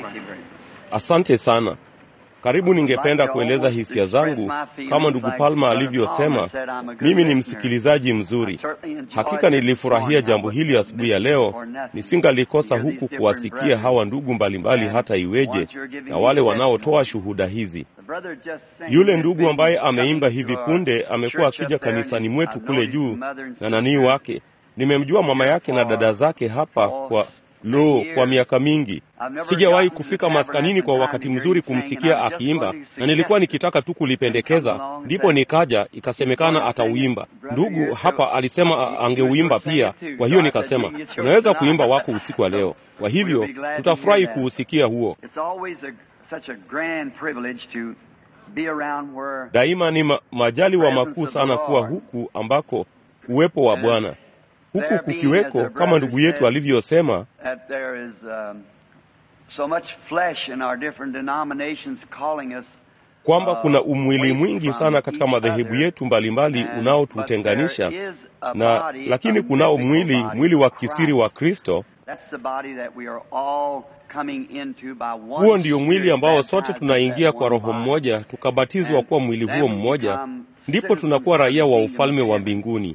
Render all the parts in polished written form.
Asante sana. Karibu ningependa kueleza hisia zangu kama ndugu Palma alivyosema. Mimi ni msikilizaji mzuri. Hakika nilifurahia jambo hili asubuhi ya leo. Nisingalikosa huku kuwasikia hawa ndugu mbalimbali hata iweje, na wale wanaotoa shuhuda hizi. Yule ndugu ambaye ameimba hivi punde amekuwa akija kanisani mwetu kule juu na nani wake. Nimemjua mama yake na dada zake hapa kwa miaka mingi. Sijawahi kufika maskanini kwa wakati mzuri kumsikia akiimba, na nilikuwa nikitaka tu kulipendekeza, ndipo nikaja, ikasemekana atauimba. Ndugu hapa alisema angeuimba pia, kwa hiyo nikasema, unaweza kuimba wako usiku wa leo. Kwa hivyo tutafurahi kuusikia huo. Daima ni majaliwa makuu sana kuwa huku ambako uwepo wa Bwana. Huku kukiweko, kama ndugu yetu alivyosema, kwamba kuna umwili mwingi sana katika madhehebu yetu mbalimbali unaotutenganisha, lakini kunao mwili wa kisiri wa Kristo. Huo ndio mwili ambao sote tunaingia kwa roho mmoja, tukabatizwa kuwa mwili huo mmoja, ndipo tunakuwa raia wa ufalme wa mbinguni.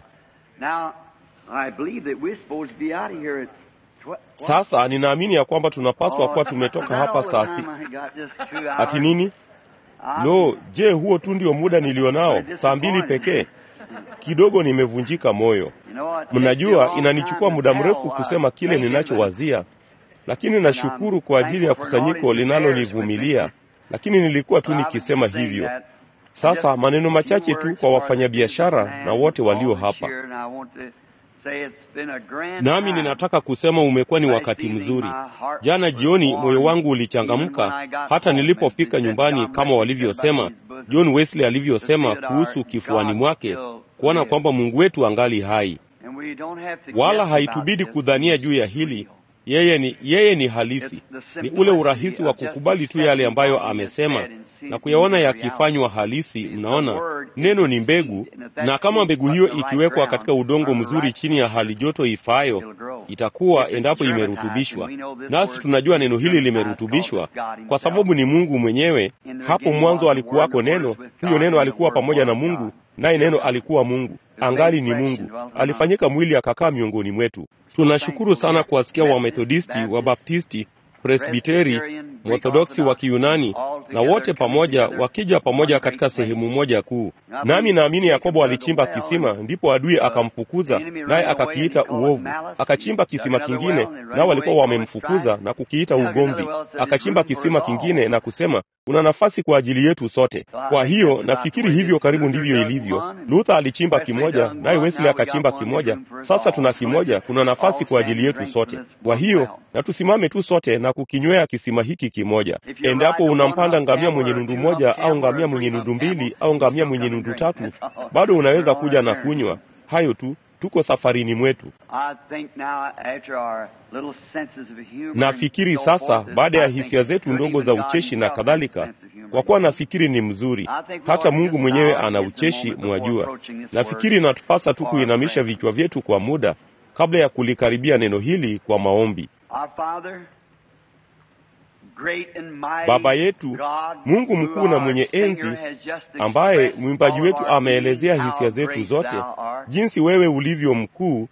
Sasa ninaamini ya kwamba tunapaswa kuwa tumetoka hapa sasa. Ati nini? Je, huo tu ndio muda nilionao? Saa 2 pekee? Kidogo nimevunjika moyo. Mnajua, inanichukua muda mrefu kusema kile ninachowazia, lakini nashukuru kwa ajili ya kusanyiko linalonivumilia, lakini nilikuwa tu nikisema hivyo. Sasa maneno machache tu kwa wafanyabiashara na wote walio hapa. Nami ninataka kusema umekuwa ni wakati mzuri. Jana jioni moyo wangu ulichangamka hata nilipofika nyumbani, kama walivyosema John Wesley alivyosema kuhusu kifuani mwake, kuona kwamba Mungu wetu angali hai. Wala haitubidi kudhania juu ya hili. Yeye ni halisi. Ni ule urahisi wa kukubali tu yale ambayo amesema na kuyaona yakifanywa halisi. Mnaona, neno ni mbegu, na kama mbegu hiyo ikiwekwa katika udongo mzuri chini ya hali joto ifaayo, itakuwa endapo imerutubishwa. Nasi tunajua neno hili limerutubishwa kwa sababu ni Mungu mwenyewe. Hapo mwanzo alikuwako neno, huyo neno alikuwa pamoja na Mungu, naye neno alikuwa Mungu. Angali ni Mungu, alifanyika mwili akakaa miongoni mwetu. Tunashukuru sana kuwasikia Wamethodisti, Wabaptisti, Presbiteri, Orthodoksi wa Kiyunani na wote pamoja wakija pamoja katika sehemu moja kuu. Nami naamini Yakobo alichimba kisima, ndipo adui akamfukuza, naye akakiita uovu. Akachimba kisima kingine, nao walikuwa wamemfukuza na kukiita ugomvi. Akachimba kisima kingine na kusema, una nafasi kwa ajili yetu sote. Kwa hiyo nafikiri hivyo karibu ndivyo ilivyo. Luther alichimba kimoja, naye Wesley akachimba kimoja. Sasa tuna kimoja, kuna nafasi kwa ajili yetu sote. Kwa hiyo na tusimame tu sote na kukinywea kisima hiki kimoja. Endapo unampanda ngamia mwenye nundu moja au ngamia mwenye nundu mbili au ngamia mwenye nundu tatu, bado unaweza kuja na kunywa. Hayo tu, tuko safarini mwetu. Nafikiri sasa, baada ya hisia zetu ndogo za ucheshi na kadhalika, kwa kuwa nafikiri ni mzuri, hata Mungu mwenyewe ana ucheshi, mwajua. Nafikiri natupasa tu kuinamisha vichwa vyetu kwa muda kabla ya kulikaribia neno hili kwa maombi. Baba yetu, Mungu mkuu na mwenye enzi, ambaye mwimbaji wetu ameelezea hisia zetu zote, jinsi wewe ulivyo mkuu,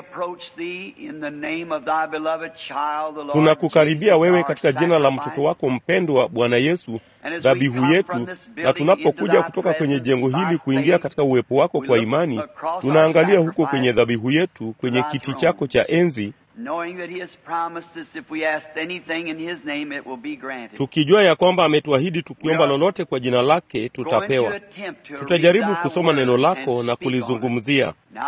tunakukaribia wewe katika jina la mtoto wako mpendwa Bwana Yesu, dhabihu yetu, na tunapokuja kutoka kwenye jengo hili kuingia katika uwepo wako kwa imani, tunaangalia huko kwenye dhabihu yetu, kwenye kiti chako cha enzi, tukijua ya kwamba ametuahidi tukiomba lolote kwa jina lake tutapewa. Tutajaribu kusoma neno lako na kulizungumzia.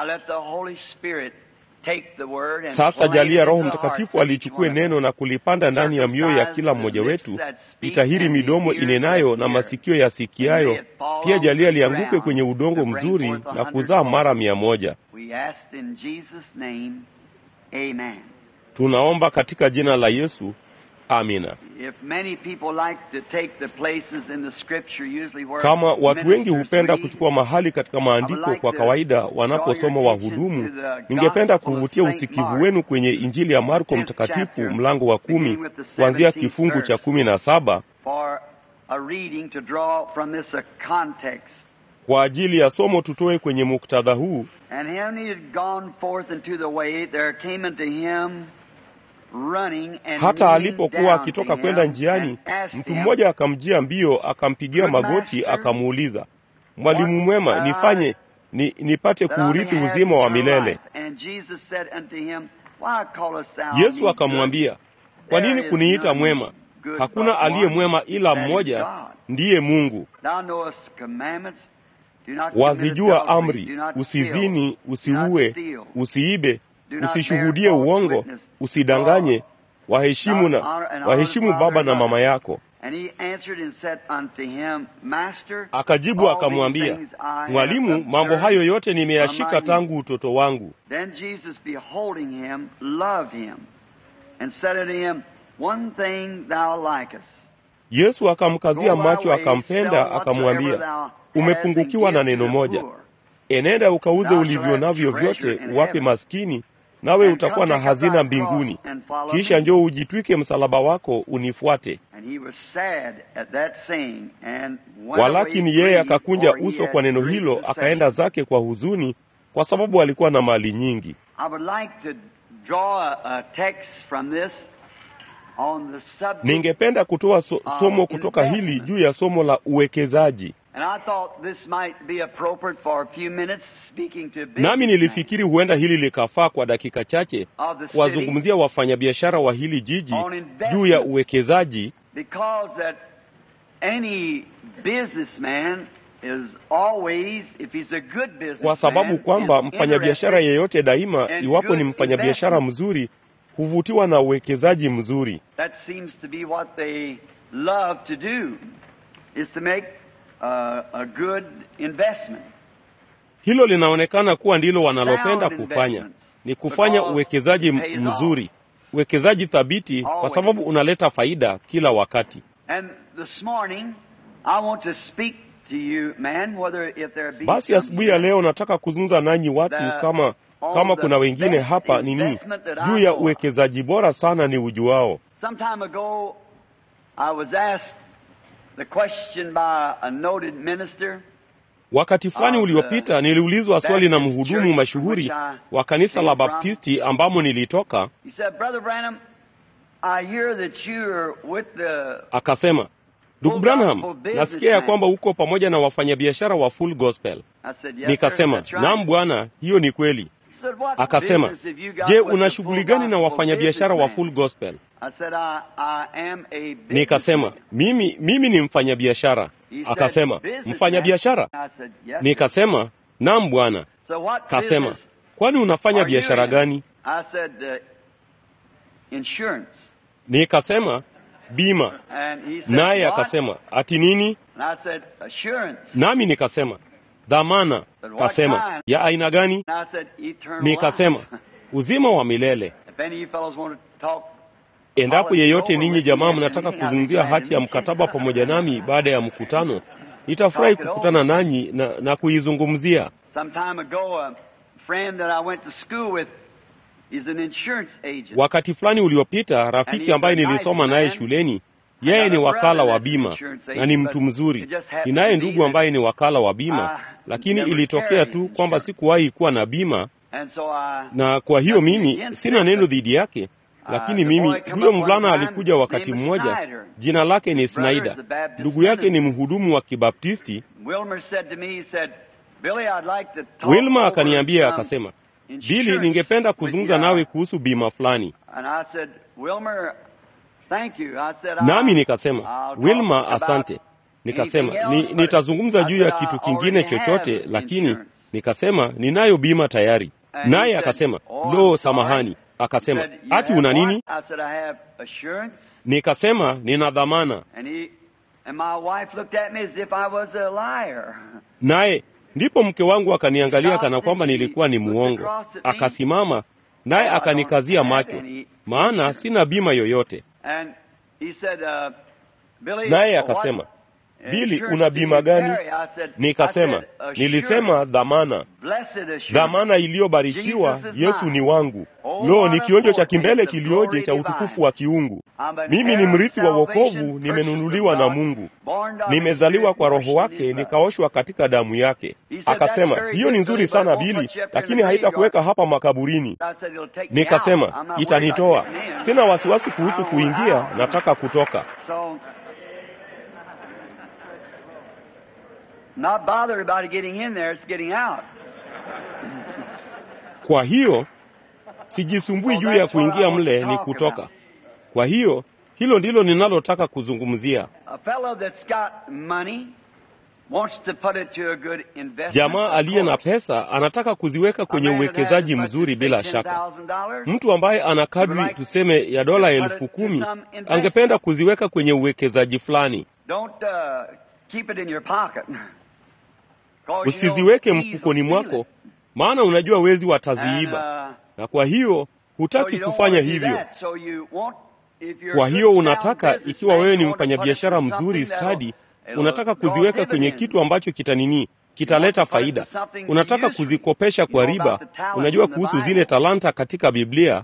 Sasa jalia Roho Mtakatifu alichukue neno na kulipanda ndani ya mioyo ya kila mmoja wetu, itahiri midomo inenayo na masikio yasikiayo. Pia jalia lianguke kwenye udongo mzuri na kuzaa mara 100. Tunaomba katika jina la Yesu. Amina. Kama watu wengi hupenda kuchukua mahali katika maandiko kwa kawaida wanaposoma wahudumu, ningependa kuvutia usikivu wenu kwenye Injili ya Marko mtakatifu mlango wa 10 kuanzia kifungu cha 17 kwa ajili ya somo tutoe kwenye muktadha huu. Hata alipokuwa akitoka kwenda njiani, mtu mmoja akamjia mbio, akampigia magoti, akamuuliza, Mwalimu mwema, nifanye nipate kuurithi uzima wa milele. Yesu akamwambia, kwa nini kuniita mwema? Hakuna aliye mwema ila mmoja, ndiye Mungu. Wazijua amri: usizini, usiue, usiibe, usishuhudie uongo, usidanganye, waheshimu baba na mama yako. Akajibu akamwambia, Mwalimu, mambo hayo yote nimeyashika tangu utoto wangu. Yesu akamkazia macho, akampenda, akamwambia, umepungukiwa na neno moja. Enenda ukauze ulivyo navyo vyote, uwape maskini, nawe utakuwa na hazina mbinguni. Kisha njoo ujitwike msalaba wako unifuate. Walakini yeye akakunja uso kwa neno hilo, akaenda zake kwa huzuni, kwa sababu alikuwa na mali nyingi. Ningependa kutoa somo kutoka hili juu ya somo la uwekezaji. Nami nilifikiri huenda hili likafaa kwa dakika chache kuwazungumzia wafanyabiashara wa hili jiji juu ya uwekezaji, kwa sababu kwamba mfanyabiashara yeyote daima, iwapo ni mfanyabiashara mzuri, huvutiwa na uwekezaji mzuri. Hilo linaonekana kuwa ndilo wanalopenda kufanya, ni kufanya uwekezaji mzuri, uwekezaji thabiti, kwa sababu unaleta faida kila wakati. Basi asubuhi ya leo nataka kuzungumza nanyi watu, kama kuna wengine hapa nini, juu ya uwekezaji bora sana ni ujuao. Wakati fulani uliopita niliulizwa swali na mhudumu mashuhuri wa kanisa la Baptisti ambamo nilitoka. Akasema, Ndugu Branham, nasikia ya kwamba uko pamoja na wafanyabiashara wa Full Gospel. Nikasema, naam bwana, hiyo ni kweli. Akasema, je, una shughuli gani na wafanyabiashara wa Full Gospel? Nikasema, mimi ni mfanyabiashara. Akasema, mfanyabiashara? Nikasema, naam bwana. Akasema, kwani unafanya biashara gani? Nikasema, bima. Naye akasema, ati nini? Nami nikasema, dhamana. Kasema, ya aina gani? Nikasema, uzima wa milele. Endapo yeyote ninyi jamaa mnataka kuzungumzia hati ya mkataba pamoja nami baada ya mkutano, nitafurahi kukutana nanyi na kuizungumzia. Wakati fulani uliopita, rafiki ambaye nilisoma naye shuleni, yeye ni wakala wa bima na ni mtu mzuri. Ninaye ndugu ambaye ni wakala wa bima, lakini ilitokea tu kwamba sikuwahi kuwa na bima, na kwa hiyo mimi sina neno dhidi yake. Lakini huyo mvulana alikuja wakati mmoja, jina lake ni Snyder. Ndugu yake ni mhudumu wa Kibaptisti. Wilma akaniambia, akasema, Billy, ningependa kuzungumza nawe kuhusu bima fulani. Nami nikasema, Wilma, asante. Nikasema, nitazungumza juu ya kitu kingine chochote, lakini nikasema, ninayo bima tayari. Naye akasema, lo, samahani. Akasema, ati una nini? Nikasema, nina dhamana. Naye ndipo mke wangu akaniangalia kana kwamba nilikuwa ni muongo. Akasimama naye akanikazia macho, maana sina bima yoyote. Naye akasema, Bili, una bima gani? Nikasema, nilisema dhamana. Dhamana iliyobarikiwa, Yesu ni wangu. Lo, ni kionjo cha kimbele kilioje cha utukufu wa kiungu. Mimi ni mrithi wa wokovu, nimenunuliwa na Mungu. Nimezaliwa kwa Roho wake, nikaoshwa katika damu yake. Akasema, hiyo ni nzuri sana Bili, lakini haitakuweka hapa makaburini. Nikasema, itanitoa. Sina wasiwasi kuhusu kuingia, nataka kutoka. Not bothered about getting in there, it's getting out. Kwa hiyo sijisumbui juu ya kuingia mle, ni kutoka. Kwa hiyo hilo ndilo ninalotaka kuzungumzia. A fellow that's got money wants to put it to a good investment. Jamaa aliye na pesa anataka kuziweka kwenye uwekezaji mzuri bila shaka. Mtu ambaye ana kadri tuseme ya dola 10,000 angependa kuziweka kwenye uwekezaji fulani. Don't keep it in your pocket. Usiziweke mfukoni mwako, maana unajua wezi wataziiba. Na kwa hiyo hutaki kufanya hivyo. Kwa hiyo unataka, ikiwa wewe ni mfanyabiashara mzuri stadi, unataka kuziweka kwenye kitu ambacho kitaleta faida. Unataka kuzikopesha kwa riba. Unajua kuhusu zile talanta katika Biblia.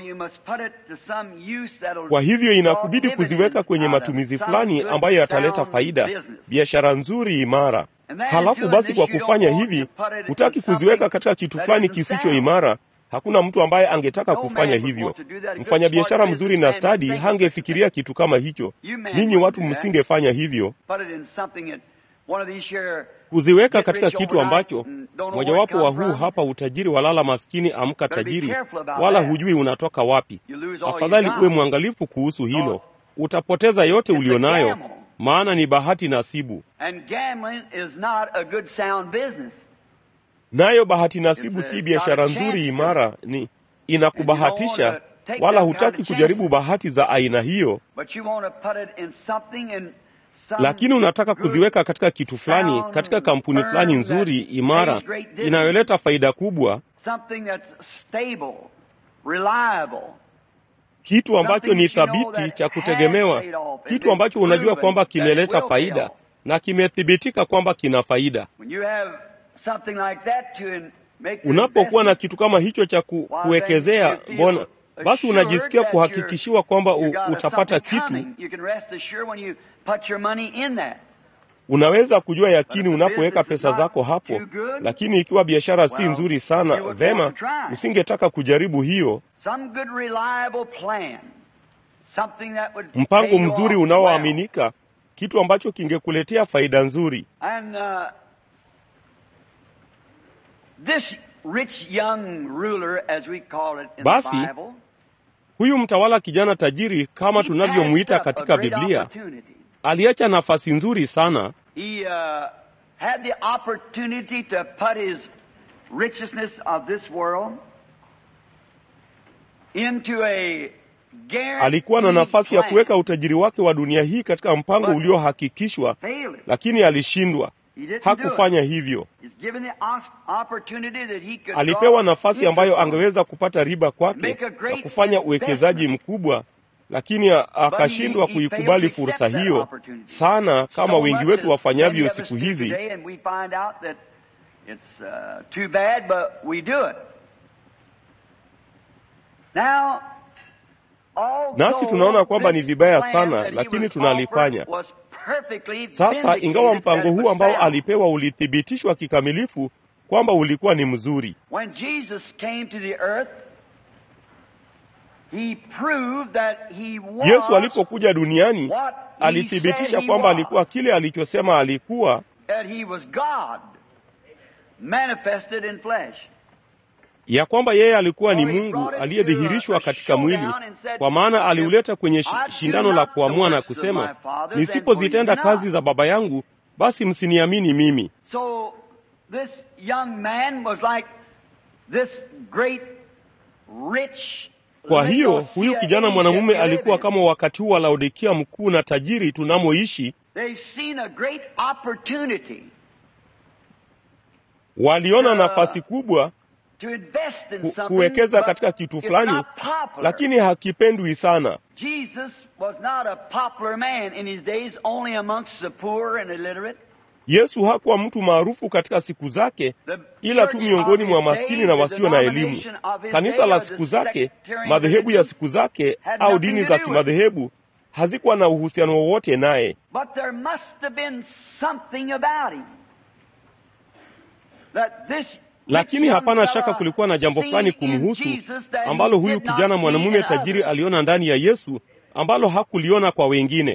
Kwa hivyo inakubidi kuziweka kwenye matumizi fulani ambayo yataleta faida, biashara nzuri imara. Halafu basi kwa kufanya hivi, hutaki kuziweka katika kitu fulani kisicho imara. Hakuna mtu ambaye angetaka kufanya hivyo. Mfanyabiashara mzuri na stadi hangefikiria kitu kama hicho. Ninyi watu msingefanya hivyo. Kuziweka katika kitu ambacho mojawapo wa huu hapa utajiri walala maskini amka tajiri, wala hujui unatoka wapi. Afadhali uwe mwangalifu kuhusu hilo. Utapoteza yote ulionayo, maana ni bahati nasibu. Nayo bahati nasibu si biashara nzuri imara, ni inakubahatisha, wala hutaki kujaribu bahati za aina hiyo. Lakini unataka kuziweka katika kitu fulani, katika kampuni fulani nzuri imara, inayoleta faida kubwa, kitu ambacho ni thabiti, cha kutegemewa, kitu ambacho unajua kwamba kimeleta faida na kimethibitika kwamba kina faida. Unapokuwa na kitu kama hicho cha kuwekezea, mbona basi unajisikia kuhakikishiwa kwamba utapata kitu. Unaweza kujua yakini unapoweka pesa zako hapo, lakini ikiwa biashara si nzuri sana, vema, usingetaka kujaribu hiyo. Mpango mzuri unaoaminika, kitu ambacho kingekuletea faida nzuri. Basi huyu mtawala kijana tajiri, kama tunavyomuita katika Biblia, aliacha nafasi nzuri sana. Alikuwa na nafasi ya kuweka utajiri wake wa dunia hii katika mpango uliohakikishwa, lakini alishindwa. Hakufanya hivyo. Alipewa nafasi ambayo angeweza kupata riba kwake na kufanya uwekezaji mkubwa, lakini akashindwa kuikubali fursa hiyo sana, kama wengi wetu wafanyavyo siku hizi. Nasi tunaona kwamba ni vibaya sana, lakini tunalifanya. Sasa ingawa mpango huu ambao alipewa ulithibitishwa kikamilifu kwamba ulikuwa ni mzuri. Yesu alipokuja duniani alithibitisha kwamba alikuwa kile alichosema alikuwa, ya kwamba yeye alikuwa ni Mungu aliyedhihirishwa katika mwili, kwa maana aliuleta kwenye shindano la kuamua na kusema, nisipozitenda kazi za Baba yangu, basi msiniamini mimi. Kwa hiyo huyu kijana mwanamume alikuwa kama wakati huu wa Laodikia mkuu na tajiri tunamoishi. Waliona nafasi kubwa kuwekeza katika kitu fulani, lakini hakipendwi sana. Yesu hakuwa mtu maarufu katika siku zake, ila tu miongoni mwa maskini na wasio na elimu. Kanisa la siku zake, madhehebu ya siku zake au dini za kimadhehebu hazikuwa na uhusiano wowote naye. Lakini hapana shaka kulikuwa na jambo fulani kumhusu ambalo huyu kijana mwanamume tajiri aliona ndani ya Yesu ambalo hakuliona kwa wengine.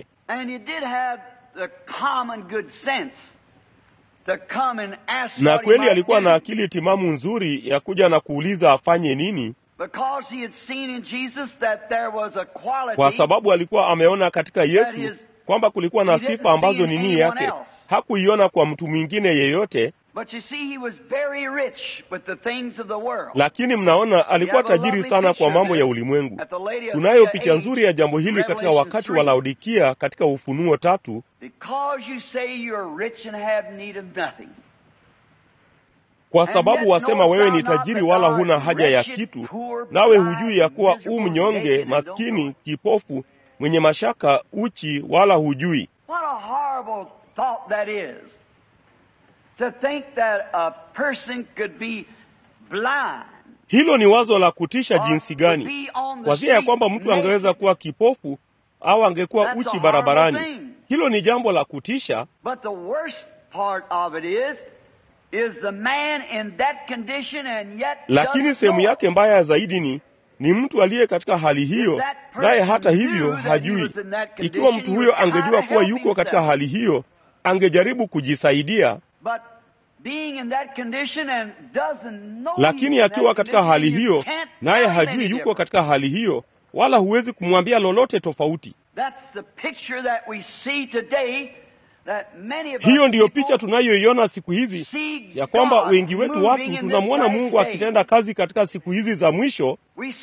Na kweli alikuwa na akili timamu nzuri ya kuja na kuuliza afanye nini, kwa sababu alikuwa ameona katika Yesu kwamba kulikuwa na sifa ambazo ni nini yake hakuiona kwa mtu mwingine yeyote. Lakini mnaona alikuwa tajiri sana kwa mambo ya ulimwengu. Tunayo picha nzuri ya jambo hili katika wakati wa Laodikia katika Ufunuo 3. Kwa sababu wasema wewe ni tajiri wala huna haja ya kitu, nawe hujui ya kuwa mnyonge, maskini, kipofu, mwenye mashaka, uchi, wala hujui. What a horrible thought that is. To think that a person could be blind. Hilo ni wazo la kutisha jinsi gani. Wazia ya kwamba mtu angeweza kuwa kipofu au angekuwa uchi barabarani. Hilo ni jambo la kutisha. But the worst part of it is the man in that condition and yet. Lakini sehemu yake mbaya zaidi ni mtu aliye katika hali hiyo, naye hata hivyo hajui. Ikiwa mtu huyo angejua kuwa yuko katika hali hiyo, angejaribu kujisaidia. Lakini akiwa katika hali hiyo, naye hajui yuko katika hali hiyo, wala huwezi kumwambia lolote tofauti. Hiyo ndiyo picha tunayoiona siku hizi, ya kwamba wengi wetu watu tunamwona Mungu akitenda kazi katika siku hizi za mwisho.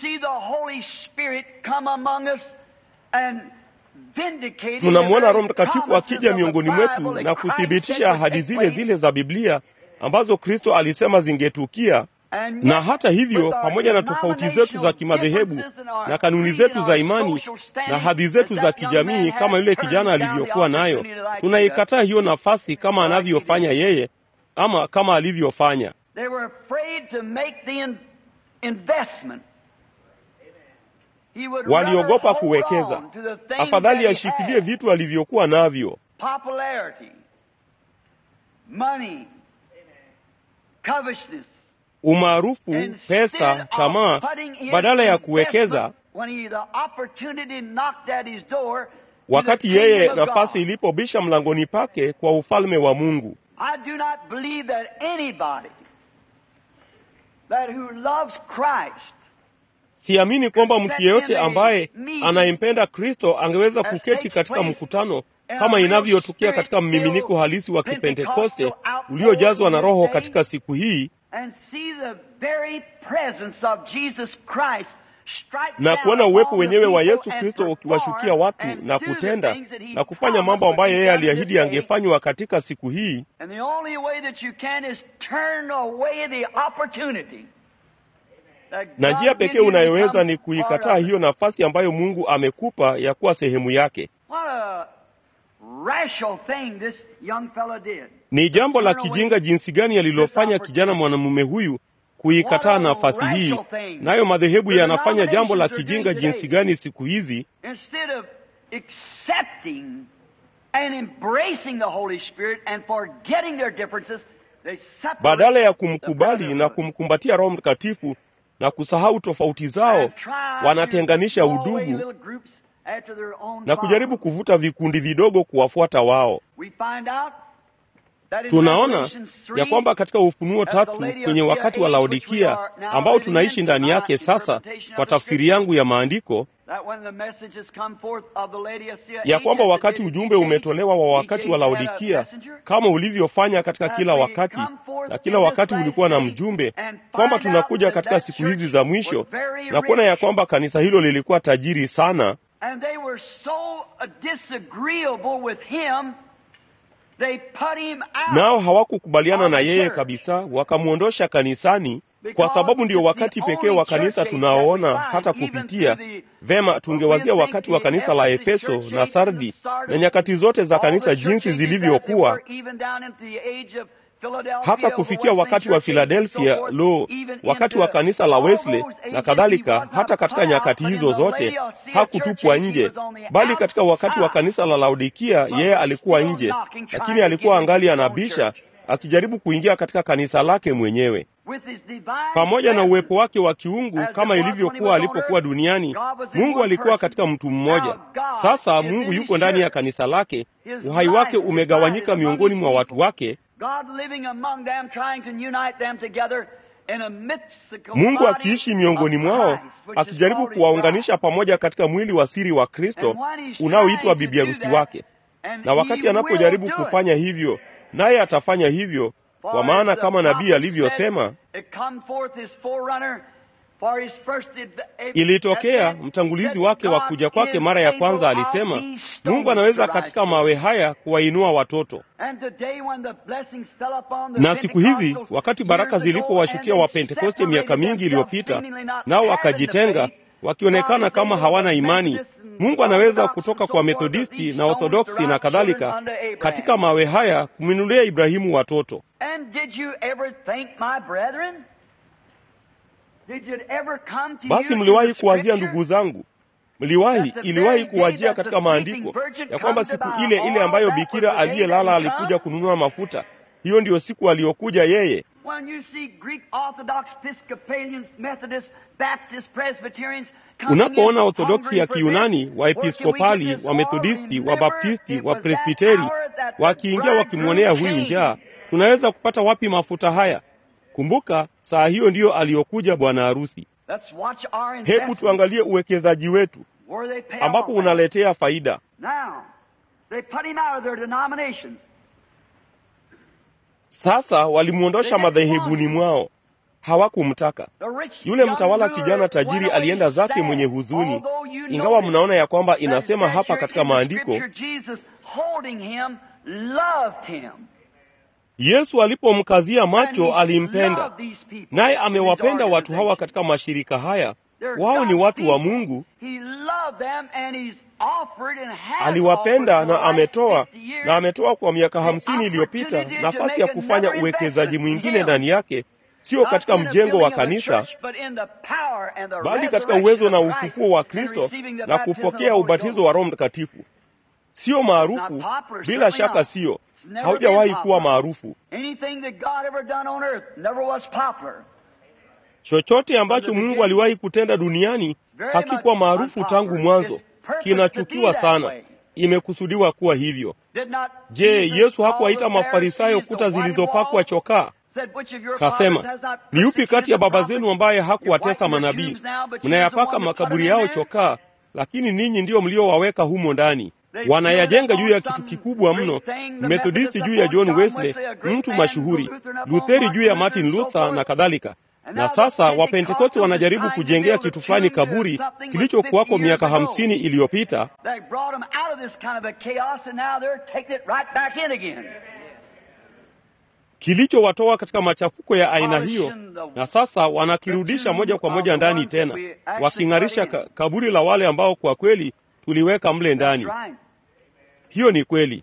Tunamwona Roho Mtakatifu akija miongoni mwetu na kuthibitisha ahadi zile zile za Biblia ambazo Kristo alisema zingetukia. Na hata hivyo, pamoja na tofauti zetu za kimadhehebu na kanuni zetu za imani na hadhi zetu za kijamii kama yule kijana alivyokuwa nayo, tunaikataa hiyo nafasi kama anavyofanya yeye ama kama alivyofanya. Waliogopa kuwekeza. Afadhali ashikilie vitu alivyokuwa navyo. Umaarufu, pesa, tamaa, badala ya kuwekeza. Wakati yeye nafasi ilipobisha mlangoni pake kwa ufalme wa Mungu. Siamini kwamba mtu yeyote ambaye anayempenda Kristo angeweza kuketi katika mkutano kama inavyotukia katika mmiminiko halisi wa Kipentekoste uliojazwa na Roho katika siku hii, na kuona uwepo wenyewe wa Yesu Kristo ukiwashukia watu na kutenda na kufanya mambo ambayo yeye aliahidi angefanywa katika siku hii. Na njia pekee unayoweza ni kuikataa hiyo nafasi ambayo Mungu amekupa ya kuwa sehemu yake. Ni jambo la kijinga jinsi gani alilofanya kijana mwanamume huyu kuikataa nafasi hii. Nayo madhehebu yanafanya jambo la kijinga jinsi gani siku hizi. Badala ya kumkubali na kumkumbatia Roho Mtakatifu na kusahau tofauti zao, wanatenganisha udugu na kujaribu kuvuta vikundi vidogo kuwafuata wao. Tunaona ya kwamba katika Ufunuo 3 kwenye wakati wa Laodikia ambao tunaishi ndani yake sasa, kwa tafsiri yangu ya maandiko, ya kwamba wakati ujumbe umetolewa wa wakati wa Laodikia kama ulivyofanya katika kila wakati, na kila wakati ulikuwa na mjumbe, kwamba tunakuja katika siku hizi za mwisho na kuona ya kwamba kanisa hilo lilikuwa tajiri sana. Nao hawakukubaliana na yeye kabisa, wakamwondosha kanisani. kwa sababu ndio wakati pekee wa kanisa tunaoona hata kupitia. Vema, tungewazia wakati wa kanisa la Efeso na Sardi na nyakati zote za kanisa jinsi zilivyokuwa, hata kufikia wakati wa Philadelphia, wakati wa kanisa la Wesley na kadhalika. Hata katika nyakati hizo zote hakutupwa nje, bali katika wakati wa kanisa la Laodikia yeye alikuwa nje, lakini alikuwa angali anabisha, akijaribu kuingia katika kanisa lake mwenyewe. Pamoja na uwepo wake wa kiungu kama ilivyokuwa alipokuwa duniani, Mungu alikuwa katika mtu mmoja. Sasa Mungu yuko ndani ya kanisa lake, uhai wake umegawanyika miongoni mwa watu wake, Mungu akiishi miongoni mwao, akijaribu kuwaunganisha pamoja katika mwili wa siri wa Kristo unaoitwa bibi harusi wake. Na wakati anapojaribu kufanya hivyo, naye atafanya hivyo, kwa maana kama nabii alivyosema, ilitokea mtangulizi wake wa kuja kwake mara ya kwanza alisema, Mungu anaweza katika mawe haya kuwainua watoto. Na siku hizi wakati baraka zilipowashukia wa Pentekoste miaka mingi iliyopita, nao wakajitenga wakionekana kama hawana imani, Mungu anaweza kutoka kwa Methodisti na Orthodoksi na kadhalika katika mawe haya kumwinulia Ibrahimu watoto. Basi mliwahi kuwazia, ndugu zangu, iliwahi kuwajia katika maandiko ya kwamba siku ile ile ambayo bikira aliyelala alikuja kununua mafuta, hiyo ndiyo siku aliyokuja yeye. Unapoona Orthodoksi ya Kiyunani, Waepiskopali, Wamethodisti, Wabaptisti, Wapresbiteri wakiingia wakimwonea huyu njaa, tunaweza kupata wapi mafuta haya? Kumbuka, saa hiyo ndiyo aliyokuja bwana harusi. Hebu tuangalie uwekezaji wetu ambapo unaletea faida. Sasa walimuondosha madhehebuni mwao, hawakumtaka. Yule mtawala kijana tajiri alienda zake mwenye huzuni, ingawa mnaona ya kwamba inasema hapa katika maandiko, Yesu alipomkazia macho alimpenda, naye amewapenda watu hawa katika mashirika haya. Wao ni watu wa Mungu. Aliwapenda na ametoa kwa miaka 50 iliyopita nafasi ya kufanya uwekezaji mwingine ndani yake, sio katika mjengo wa kanisa, bali katika uwezo na ufufuo wa Kristo na kupokea ubatizo wa Roho Mtakatifu. Sio maarufu, bila shaka sio. Haujawahi kuwa maarufu. Chochote ambacho Mungu aliwahi kutenda duniani hakikuwa maarufu tangu mwanzo. Kinachukiwa sana. Imekusudiwa kuwa hivyo. Je, Yesu hakuwaita Mafarisayo kuta zilizopakwa chokaa? Kasema, ni yupi kati ya baba zenu ambaye hakuwatesa manabii? Mnayapaka makaburi yao chokaa, lakini ninyi ndio mliowaweka humo ndani. Wanayajenga juu ya kitu kikubwa mno. Methodisti juu ya John Wesley, mtu mashuhuri, Lutheri juu ya Martin Luther na kadhalika. Na sasa Wapentekoste wanajaribu kujengea kitu fulani kaburi kilichokuwako miaka 50 iliyopita, kilichowatoa katika machafuko ya aina hiyo, na sasa wanakirudisha moja kwa moja ndani tena, waking'arisha kaburi la wale ambao kwa kweli tuliweka mle ndani. Hiyo ni kweli.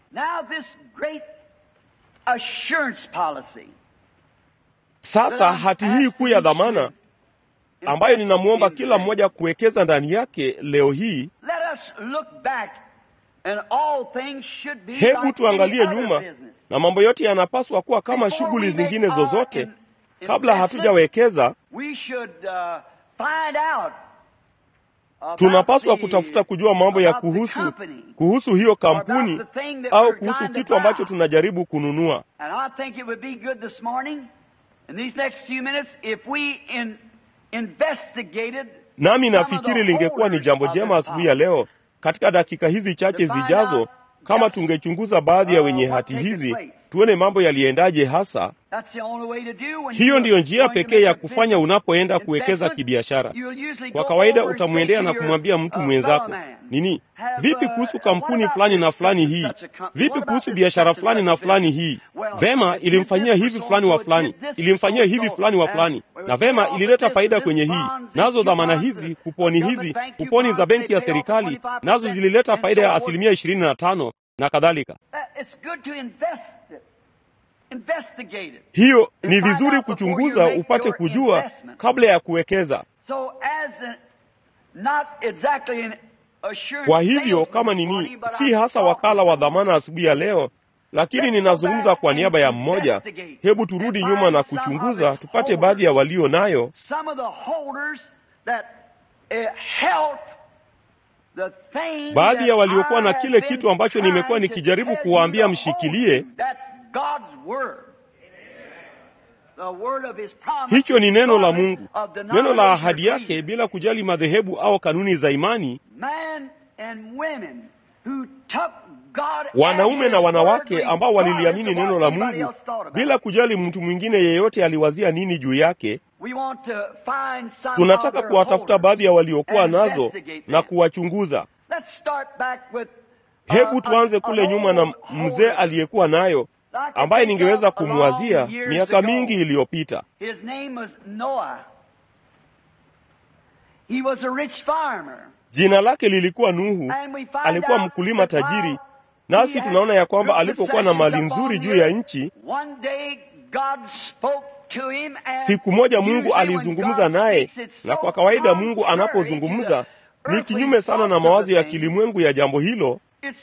Sasa hati hii kuu ya dhamana ambayo ninamwomba kila mmoja kuwekeza ndani yake leo hii, hebu tuangalie nyuma, na mambo yote yanapaswa kuwa kama shughuli zingine zozote. Kabla hatujawekeza, tunapaswa kutafuta kujua mambo ya kuhusu hiyo kampuni au kuhusu kitu ambacho tunajaribu kununua. Nami nafikiri lingekuwa ni jambo jema asubuhi ya leo, katika dakika hizi chache zijazo, kama tungechunguza baadhi ya wenye hati hizi tuone mambo yaliendaje hasa. Hiyo ndiyo njia pekee ya kufanya unapoenda kuwekeza kibiashara. Kwa kawaida utamwendea na kumwambia mtu mwenzako, nini, vipi kuhusu kampuni fulani na fulani hii? Vipi kuhusu biashara fulani na fulani hii? Vema, ilimfanyia hivi fulani wa fulani, ilimfanyia hivi fulani wa fulani, na vema, ilileta faida kwenye hii. Nazo dhamana hizi, kuponi za benki ya serikali, nazo zilileta faida ya 25% na kadhalika. Hiyo ni vizuri kuchunguza upate kujua kabla ya kuwekeza. Kwa hivyo kama nini, si hasa wakala wa dhamana asubuhi ya leo, lakini ninazungumza kwa niaba ya mmoja. Hebu turudi nyuma na kuchunguza tupate baadhi ya walio nayo, baadhi ya waliokuwa na kile kitu ambacho nimekuwa nikijaribu kuwaambia mshikilie. Hicho ni neno la Mungu, neno la ahadi yake, bila kujali madhehebu au kanuni za imani. Wanaume na wanawake ambao waliliamini neno la Mungu bila kujali mtu mwingine yeyote aliwazia nini juu yake. Tunataka kuwatafuta baadhi ya waliokuwa nazo na kuwachunguza. Hebu tuanze kule nyuma na mzee aliyekuwa nayo, ambaye ningeweza kumwazia miaka mingi iliyopita. Jina lake lilikuwa Nuhu. Alikuwa mkulima tajiri, nasi tunaona ya kwamba alipokuwa na mali nzuri juu ya nchi, siku moja Mungu alizungumza naye, na kwa kawaida Mungu anapozungumza ni kinyume sana na mawazo ya kilimwengu ya jambo hilo.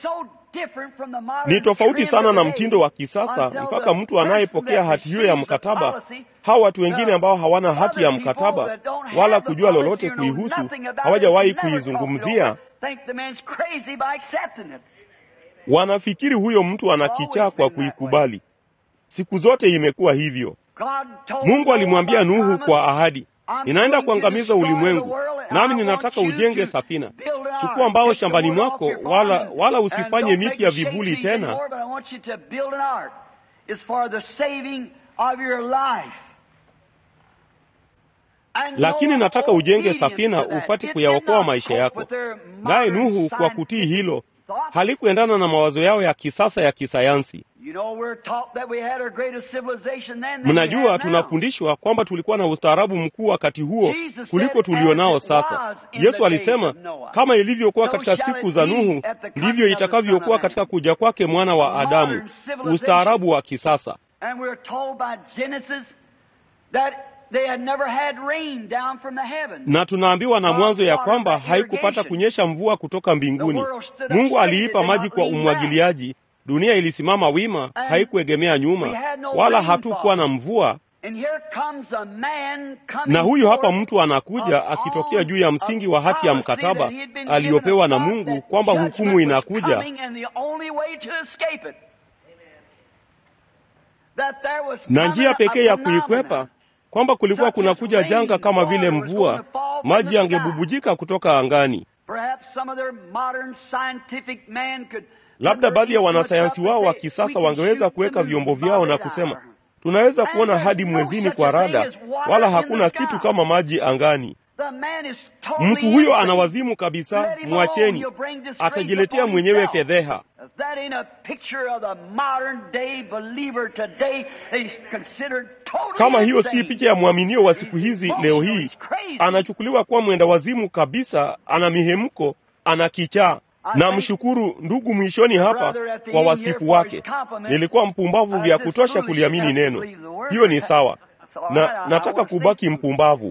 Ni tofauti sana na mtindo wa kisasa, mpaka mtu anayepokea hati hiyo ya mkataba, hawa watu wengine ambao hawana hati ya mkataba wala kujua lolote kuihusu, hawajawahi kuizungumzia, wanafikiri huyo mtu anakichaa kwa kuikubali. Siku zote imekuwa hivyo. Mungu alimwambia Nuhu kwa ahadi, ninaenda kuangamiza ulimwengu, nami ninataka ujenge safina. Chukua mbao shambani mwako, wala usifanye miti ya vivuli tena, lakini nataka ujenge safina upate kuyaokoa maisha yako. Naye Nuhu, kwa kutii hilo, halikuendana na mawazo yao ya kisasa ya kisayansi. Mnajua, tunafundishwa kwamba tulikuwa na ustaarabu mkuu wakati huo kuliko tulionao sasa. Yesu alisema, kama ilivyokuwa katika siku za Nuhu, ndivyo itakavyokuwa katika kuja kwake Mwana wa Adamu. Ustaarabu wa kisasa. Na tunaambiwa na Mwanzo ya kwamba haikupata kunyesha mvua kutoka mbinguni. Mungu aliipa maji kwa umwagiliaji. Dunia ilisimama wima, haikuegemea nyuma, wala hatukuwa na mvua. Na huyu hapa mtu anakuja akitokea juu ya msingi wa hati ya mkataba aliyopewa na Mungu, kwamba hukumu inakuja, na njia pekee ya kuikwepa, kwamba kulikuwa kunakuja janga kama vile mvua, maji yangebubujika kutoka angani. Labda baadhi ya wanasayansi wao wa kisasa wangeweza kuweka vyombo vyao na kusema, tunaweza kuona hadi mwezini kwa rada, wala hakuna kitu kama maji angani. Mtu huyo anawazimu kabisa, mwacheni, atajiletea mwenyewe fedheha. Kama hiyo si picha ya mwaminio wa siku hizi leo hii, anachukuliwa kuwa mwenda wazimu kabisa, ana mihemko, ana kichaa. Na mshukuru ndugu mwishoni hapa kwa wasifu wake. Nilikuwa mpumbavu vya kutosha kuliamini neno. Hiyo ni sawa, na nataka kubaki mpumbavu.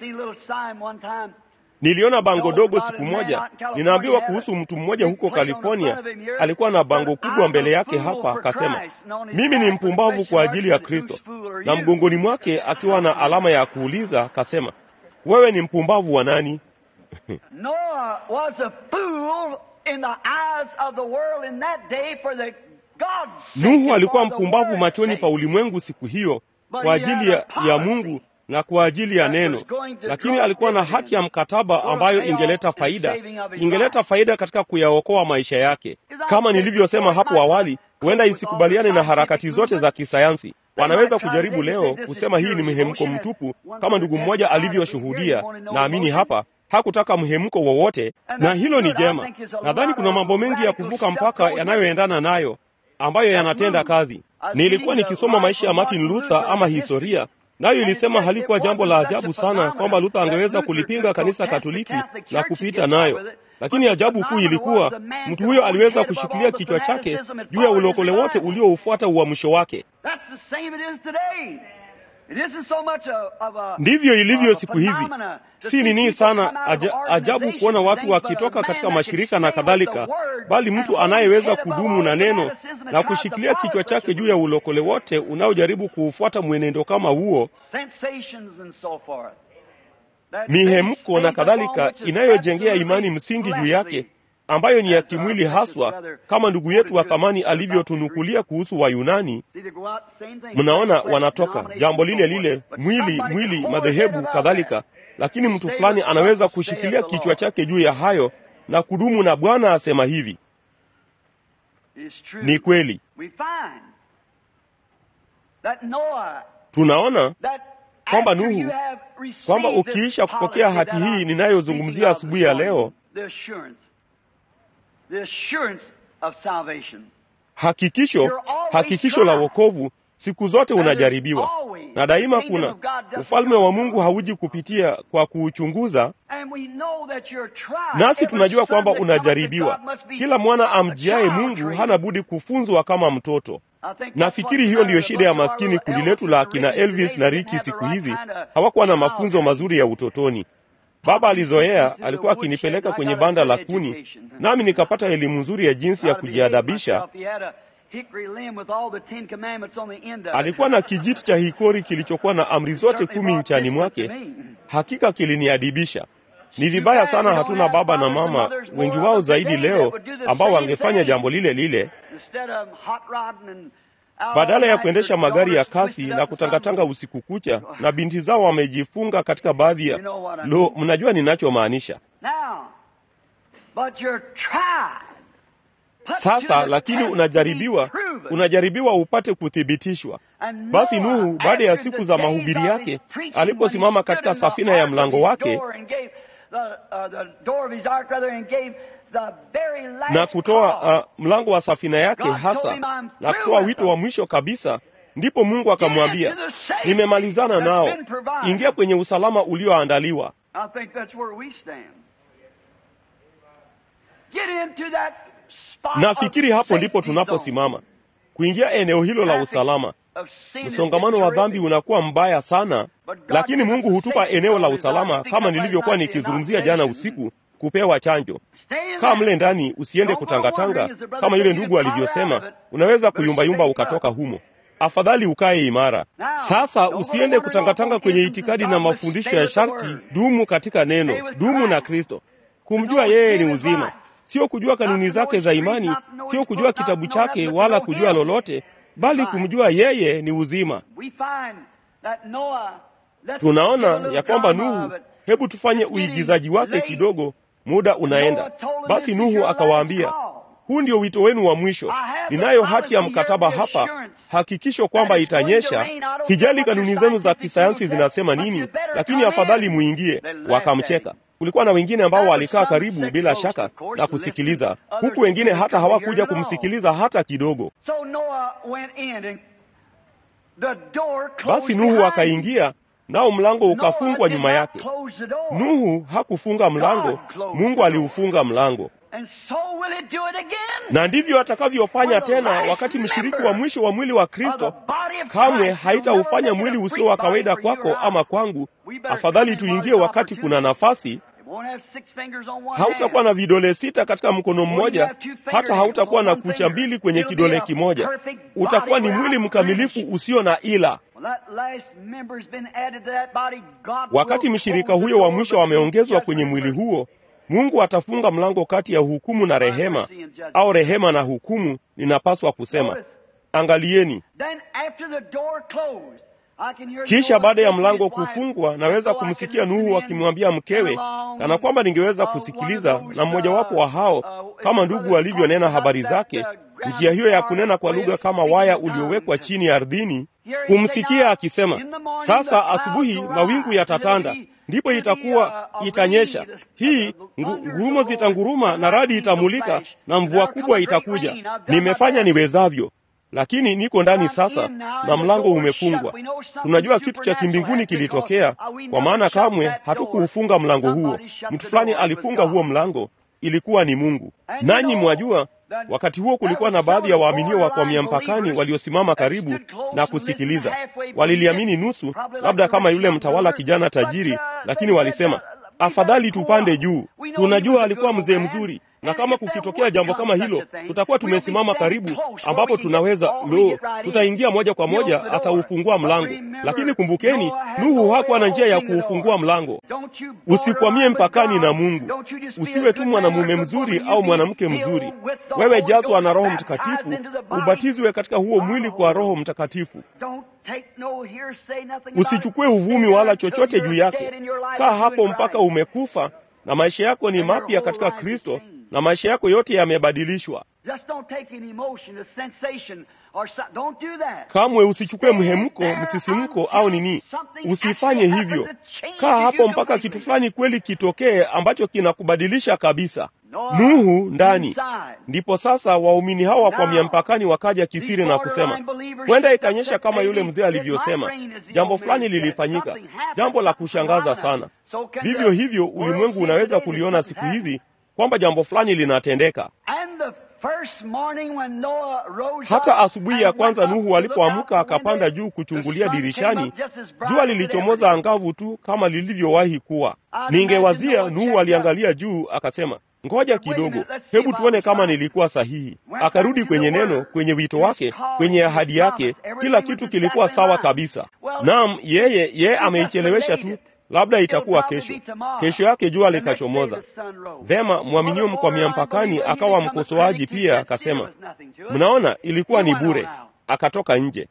Niliona bango dogo siku moja. Ninaambiwa kuhusu mtu mmoja huko California, alikuwa na bango kubwa mbele yake hapa, akasema, mimi ni mpumbavu kwa ajili ya Kristo, na mgongoni mwake akiwa na alama ya kuuliza, akasema, wewe ni mpumbavu wa nani? Nuhu alikuwa mpumbavu machoni pa ulimwengu siku hiyo kwa ajili ya Mungu na kwa ajili ya neno, lakini alikuwa na hati ya mkataba ambayo ingeleta faida katika kuyaokoa maisha yake. Kama nilivyosema hapo awali, huenda isikubaliane na harakati zote za kisayansi. Wanaweza kujaribu leo kusema hii ni mhemko mtupu, kama ndugu mmoja alivyoshuhudia. Naamini hapa hakutaka mhemko wowote, na hilo ni jema. Nadhani kuna mambo mengi ya kuvuka mpaka yanayoendana nayo ambayo yanatenda kazi. Nilikuwa nikisoma maisha ya Martin Luther ama historia, nayo ilisema halikuwa jambo la ajabu sana kwamba Luther angeweza kulipinga kanisa Katoliki na kupita nayo. Lakini ajabu kuu ilikuwa mtu huyo aliweza kushikilia kichwa chake juu ya ulokole wote ulioufuata uamsho wake. Ndivyo ilivyo siku hizi. Si nini sana ajabu kuona watu wakitoka katika mashirika na kadhalika, bali mtu anayeweza kudumu na neno na kushikilia kichwa chake juu ya ulokole wote unaojaribu kuufuata mwenendo kama huo, mihemko na kadhalika, inayojengea imani msingi juu yake, ambayo ni ya kimwili haswa, kama ndugu yetu wa thamani alivyotunukulia kuhusu Wayunani. Mnaona, wanatoka jambo lile lile, mwili, madhehebu kadhalika, lakini mtu fulani anaweza kushikilia kichwa chake juu ya hayo na kudumu, na Bwana asema hivi. Ni kweli. Tunaona kwamba Nuhu, kwamba ukiisha kupokea hati hii ninayozungumzia asubuhi ya leo, hakikisho la wokovu, siku zote unajaribiwa, na daima kuna ufalme wa Mungu hauji kupitia kwa kuuchunguza. Nasi tunajua kwamba unajaribiwa. Kila mwana amjiaye Mungu hana budi kufunzwa kama mtoto. Nafikiri hiyo ndiyo shida ya maskini kundi letu la akina Elvis na Ricky siku hizi. Hawakuwa na mafunzo mazuri ya utotoni. Baba alizoea, alikuwa akinipeleka kwenye banda la kuni, nami nikapata elimu nzuri ya jinsi ya kujiadabisha. Alikuwa na kijiti cha hikori kilichokuwa na amri zote 10 nchani mwake. Hakika kiliniadibisha. Ni vibaya sana hatuna baba na mama, wengi wao zaidi leo, ambao wangefanya jambo lile lile. Badala ya kuendesha magari ya kasi na kutangatanga usiku kucha, na binti zao wamejifunga katika baadhi ya mnajua ninachomaanisha. Sasa lakini unajaribiwa upate kuthibitishwa. Basi Nuhu, baada ya siku za mahubiri yake, aliposimama katika safina ya mlango wake na kutoa mlango wa safina yake hasa, na kutoa wito wa mwisho kabisa, ndipo Mungu akamwambia, nimemalizana nao, ingia kwenye usalama ulioandaliwa. Nafikiri hapo ndipo tunaposimama, kuingia eneo hilo la usalama. Msongamano wa dhambi unakuwa mbaya sana, lakini Mungu hutupa eneo la usalama, kama nilivyokuwa nikizungumzia jana usiku, kupewa chanjo. Kaa mle ndani, usiende kutangatanga kama yule ndugu alivyosema. Unaweza kuyumbayumba ukatoka humo. Afadhali ukae imara. Sasa usiende kutangatanga kwenye itikadi na mafundisho ya sharti. Dumu katika neno, dumu na Kristo. Kumjua yeye ni uzima, sio kujua kanuni zake za imani, sio kujua kitabu chake wala kujua lolote, bali kumjua yeye ni uzima. Tunaona ya kwamba Nuhu, hebu tufanye uigizaji wake kidogo, muda unaenda. Basi Nuhu akawaambia, huu ndio wito wenu wa mwisho. Ninayo hati ya mkataba hapa, hakikisho kwamba itanyesha. Sijali kanuni zenu za kisayansi zinasema nini, lakini afadhali muingie. Wakamcheka. Kulikuwa na wengine ambao walikaa karibu bila shaka na kusikiliza, huku wengine hata hawakuja kumsikiliza hata kidogo. Basi Nuhu akaingia, nao mlango ukafungwa nyuma yake. Nuhu hakufunga mlango, Mungu aliufunga mlango. Na ndivyo atakavyofanya tena wakati mshiriki wa mwisho wa mwili wa Kristo. Kamwe haitaufanya mwili usio wa kawaida kwako ama kwangu. Afadhali tuingie wakati kuna nafasi. Hautakuwa na vidole 6 katika mkono mmoja, hata hautakuwa na kucha 2 kwenye kidole kimoja. Utakuwa ni mwili mkamilifu usio na ila. Wakati mshirika huyo wa mwisho ameongezwa kwenye mwili huo, Mungu atafunga mlango kati ya hukumu na rehema, au rehema na hukumu, ninapaswa kusema. Angalieni. Kisha baada ya mlango kufungwa, naweza kumsikia Nuhu akimwambia mkewe, kana kwamba ningeweza kusikiliza na mmojawapo wa hao, kama ndugu walivyonena habari zake, njia hiyo ya kunena kwa lugha kama waya uliowekwa chini ardhini, kumsikia akisema, sasa asubuhi mawingu yatatanda, ndipo itanyesha. Hii ngurumo zitanguruma na radi itamulika na mvua kubwa itakuja. Nimefanya niwezavyo, lakini niko ndani sasa na mlango umefungwa. Tunajua kitu cha kimbinguni kilitokea, kwa maana kamwe hatukuufunga mlango huo. Mtu fulani alifunga huo mlango, ilikuwa ni Mungu. Nanyi mwajua, wakati huo kulikuwa na baadhi ya waaminio wa kwa mpakani waliosimama karibu na kusikiliza. Waliliamini nusu, labda kama yule mtawala kijana tajiri, lakini walisema, afadhali tupande juu. Tunajua alikuwa mzee mzuri, na kama kukitokea jambo kama hilo, tutakuwa tumesimama karibu ambapo tunaweza tutaingia moja kwa moja, ataufungua mlango. Lakini kumbukeni, Nuhu hakuwa na njia ya kuufungua mlango. Usikwamie mpakani na Mungu. Usiwe tu mwanamume mzuri au mwanamke mzuri. Wewe jazwa na Roho Mtakatifu, ubatizwe katika huo mwili kwa Roho Mtakatifu. Usichukue uvumi wala chochote juu yake. Kaa hapo mpaka umekufa na maisha yako ni mapya katika Kristo, na maisha yako yote yamebadilishwa. Kamwe usichukue mhemko, msisimko au nini. Usifanye hivyo. Kaa hapo mpaka kitu fulani kweli kitokee ambacho kinakubadilisha kabisa. Nuhu ndani. Ndipo sasa waumini hawa kwa mpakani wakaja kisiri na kusema, kwenda ikanyesha kama yule mzee alivyosema. Jambo fulani lilifanyika, jambo la kushangaza sana. Vivyo hivyo ulimwengu unaweza kuliona siku hizi kwamba jambo fulani linatendeka. Hata asubuhi ya kwanza Nuhu alipoamka akapanda juu kuchungulia dirishani, jua lilichomoza angavu tu kama lilivyowahi kuwa. Ningewazia Nuhu aliangalia juu akasema, ngoja kidogo, hebu tuone kama nilikuwa sahihi. Akarudi kwenye neno, kwenye wito wake, kwenye ahadi yake, kila kitu kilikuwa sawa kabisa. Naam, yeye ameichelewesha tu, labda itakuwa kesho. Kesho yake jua likachomoza. Vema, mwaminio kwa mpakani akawa mkosoaji pia, akasema, mnaona ilikuwa ni bure. Akatoka nje.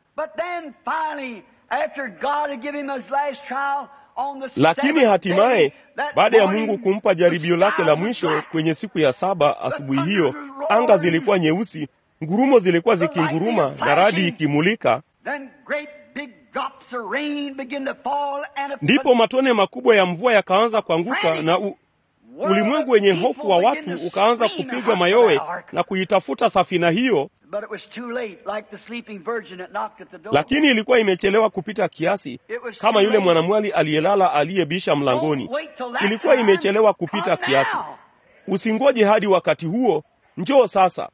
Lakini hatimaye baada ya Mungu kumpa jaribio lake la mwisho kwenye siku ya 7, asubuhi hiyo anga zilikuwa nyeusi, ngurumo zilikuwa zikinguruma na radi ikimulika. Ndipo matone makubwa ya mvua yakaanza kuanguka na ulimwengu wenye hofu wa watu ukaanza kupiga mayowe na kuitafuta safina hiyo. Lakini ilikuwa imechelewa kupita kiasi, kama yule mwanamwali aliyelala aliyebisha mlangoni. Ilikuwa imechelewa kupita kiasi. Usingoje hadi wakati huo, njoo sasa.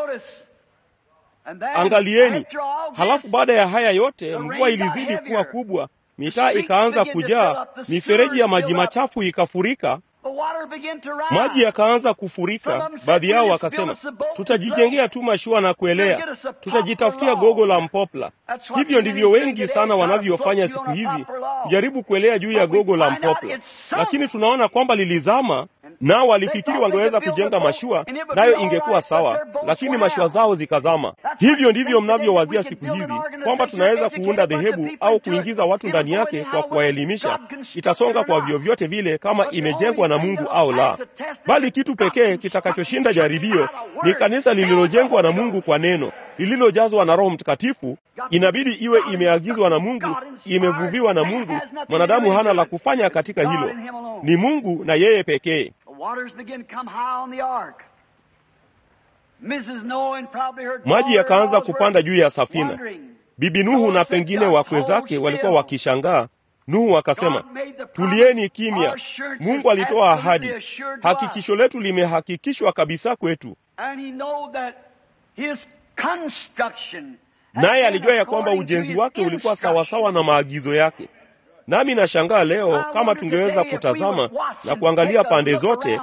Angalieni, halafu baada ya haya yote mvua ilizidi kuwa kubwa, mitaa ikaanza kujaa, mifereji ya maji machafu ikafurika, maji yakaanza kufurika. Baadhi yao wakasema, tutajijengea tu mashua na kuelea, tutajitafutia gogo la mpopla. Hivyo ndivyo wengi sana wanavyofanya siku hizi, kujaribu kuelea juu ya gogo la mpopla. Lakini tunaona kwamba lilizama, nao walifikiri wangeweza kujenga mashua, nayo ingekuwa sawa, lakini mashua zao zikazama. Hivyo ndivyo mnavyowazia siku hizi, kwamba tunaweza kuunda dhehebu au kuingiza watu ndani yake kwa kuwaelimisha. Itasonga kwa vyovyote vile kama imejengwa na Mungu au la. Bali kitu pekee kitakachoshinda jaribio ni kanisa lililojengwa na Mungu kwa neno, lililojazwa na Roho Mtakatifu. Inabidi iwe imeagizwa na Mungu, imevuviwa na Mungu. Mwanadamu hana la kufanya katika hilo, ni Mungu na yeye pekee. Maji yakaanza kupanda juu ya safina. Bibi Nuhu na pengine wakwe zake walikuwa wakishangaa. Nuhu akasema, tulieni kimya. Mungu alitoa ahadi. Hakikisho letu limehakikishwa kabisa kwetu. Naye alijua ya kwamba ujenzi wake ulikuwa sawasawa na maagizo yake. Nami nashangaa leo kama tungeweza kutazama na kuangalia pande zote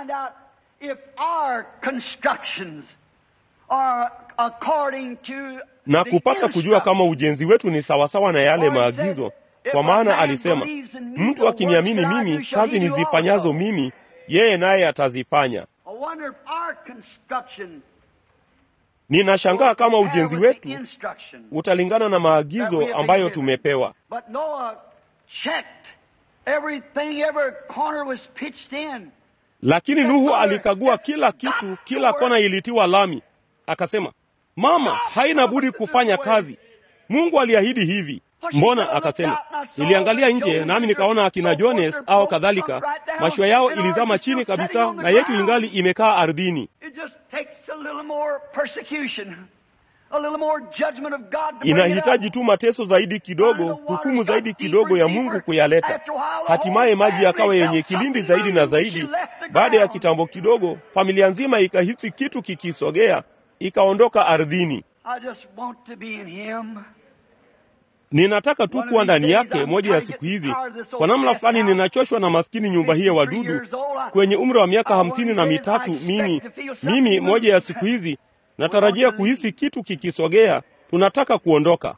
na kupata kujua kama ujenzi wetu ni sawasawa na yale maagizo. Kwa maana alisema, mtu akiniamini mimi, kazi nizifanyazo mimi, yeye naye atazifanya. Ninashangaa kama ujenzi wetu utalingana na maagizo ambayo tumepewa. Lakini Nuhu alikagua kila kitu, kila kona ilitiwa lami. Akasema, mama, haina budi kufanya kazi. Mungu aliahidi hivi. Mbona? Akasema, niliangalia nje nami nikaona akina Jones au kadhalika, mashua yao ilizama chini kabisa na yetu ingali imekaa ardhini. Inahitaji tu mateso zaidi kidogo, hukumu zaidi kidogo ya Mungu kuyaleta. Hatimaye maji yakawa yenye kilindi zaidi na zaidi. Baada ya kitambo kidogo, familia nzima ikahisi kitu kikisogea, ikaondoka ardhini. Ninataka tu kuwa ndani yake moja ya siku hizi. Kwa namna fulani ninachoshwa na maskini nyumba hii ya wadudu kwenye umri wa miaka 53. Mimi moja ya siku hizi natarajia kuhisi kitu kikisogea. Tunataka kuondoka.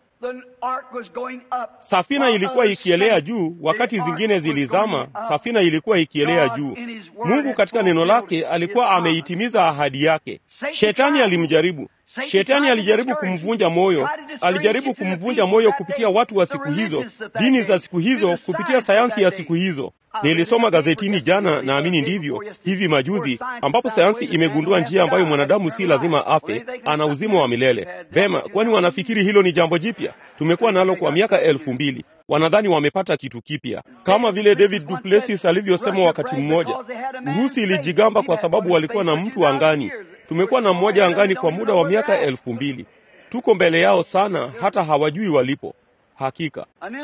Safina ilikuwa ikielea juu, wakati zingine zilizama. Safina ilikuwa ikielea juu. Mungu katika neno lake alikuwa ameitimiza ahadi yake. Shetani alimjaribu. Shetani alijaribu kumvunja moyo. Alijaribu kumvunja moyo kupitia watu wa siku hizo, dini za siku hizo, kupitia sayansi ya siku hizo. Nilisoma gazetini jana, naamini ndivyo, hivi majuzi, ambapo sayansi imegundua njia ambayo mwanadamu si lazima afe, ana uzima wa milele. Vema, kwani wanafikiri hilo ni jambo jipya? Tumekuwa nalo kwa miaka 2000. Wanadhani wamepata kitu kipya. Kama vile David Du Plessis alivyosema wakati mmoja, Urusi ilijigamba kwa sababu walikuwa na mtu angani. Tumekuwa na mmoja angani kwa muda wa miaka 2000. Tuko mbele yao sana, hata hawajui walipo. Hakika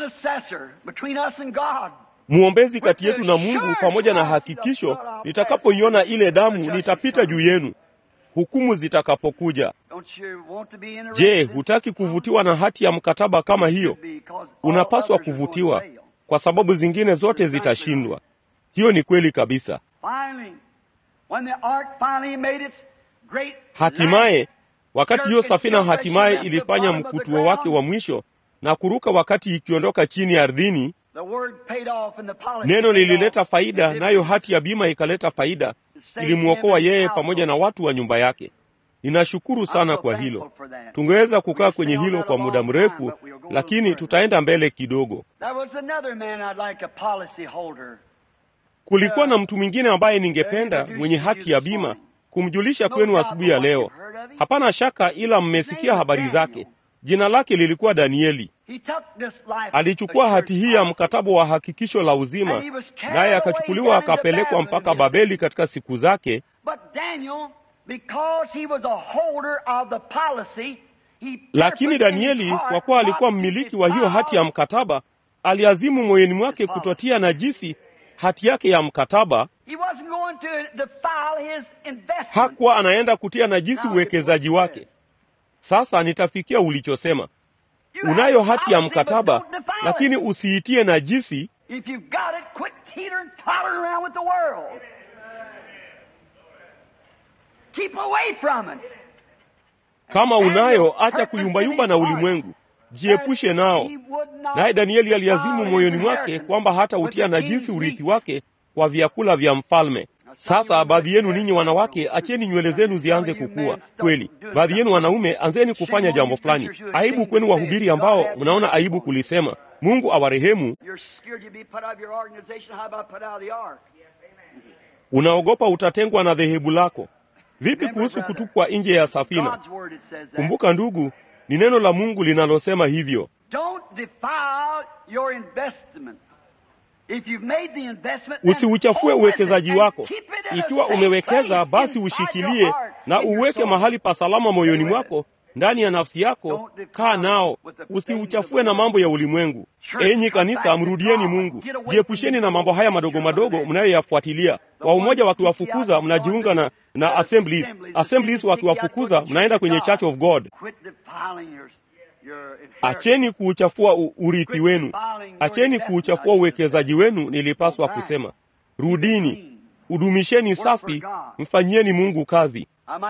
muombezi kati yetu na Mungu, pamoja na hakikisho, nitakapoiona ile damu nitapita juu yenu hukumu zitakapokuja. Je, hutaki kuvutiwa na hati ya mkataba kama hiyo? Unapaswa kuvutiwa, kwa sababu zingine zote zitashindwa. Hiyo ni kweli kabisa. Hatimaye, wakati hiyo safina hatimaye ilifanya mkutuo wake wa mwisho na kuruka wakati ikiondoka chini ardhini, neno lilileta faida, nayo hati ya bima ikaleta faida. Ilimuokoa yeye pamoja na watu wa nyumba yake. Ninashukuru sana kwa hilo. Tungeweza kukaa kwenye hilo kwa muda mrefu, lakini tutaenda mbele kidogo. Kulikuwa na mtu mwingine ambaye ningependa, mwenye hati ya bima, kumjulisha kwenu asubuhi ya leo. Hapana shaka ila mmesikia habari zake. Jina lake lilikuwa Danieli. Alichukua hati hii ya mkataba wa hakikisho la uzima, naye akachukuliwa akapelekwa mpaka Babeli katika siku zake. Lakini Danieli, kwa kuwa alikuwa mmiliki wa hiyo hati ya mkataba, aliazimu moyoni mwake kutotia najisi hati yake ya mkataba. Hakuwa anaenda kutia najisi uwekezaji wake. Sasa nitafikia ulichosema. Unayo hati ya mkataba, lakini usiitie najisi. Kama unayo, acha kuyumbayumba na ulimwengu. Jiepushe nao. Naye Danieli aliazimu moyoni mwake kwamba hata utia najisi urithi wake kwa vyakula vya mfalme. Sasa baadhi yenu ninyi wanawake, acheni nywele zenu zianze kukua. Kweli, baadhi yenu wanaume, anzeni kufanya jambo fulani. Aibu kwenu wahubiri ambao mnaona aibu kulisema. Mungu awarehemu. Unaogopa utatengwa na dhehebu lako. Vipi kuhusu kutupwa nje ya safina? Kumbuka ndugu, ni neno la Mungu linalosema hivyo. Usiuchafue uwekezaji wako. Ikiwa umewekeza, basi ushikilie na uweke mahali pa salama moyoni mwako, ndani ya nafsi yako. Kaa nao, usiuchafue na mambo ya ulimwengu. Enyi kanisa, mrudieni Mungu. Jiepusheni na mambo haya madogo madogo mnayoyafuatilia. Wa umoja wakiwafukuza, mnajiunga na assemblies. Assemblies wakiwafukuza, mnaenda kwenye Church of God. Acheni kuuchafua urithi wenu. Acheni kuuchafua uwekezaji wenu, nilipaswa kusema. Rudini, udumisheni safi, mfanyieni Mungu kazi.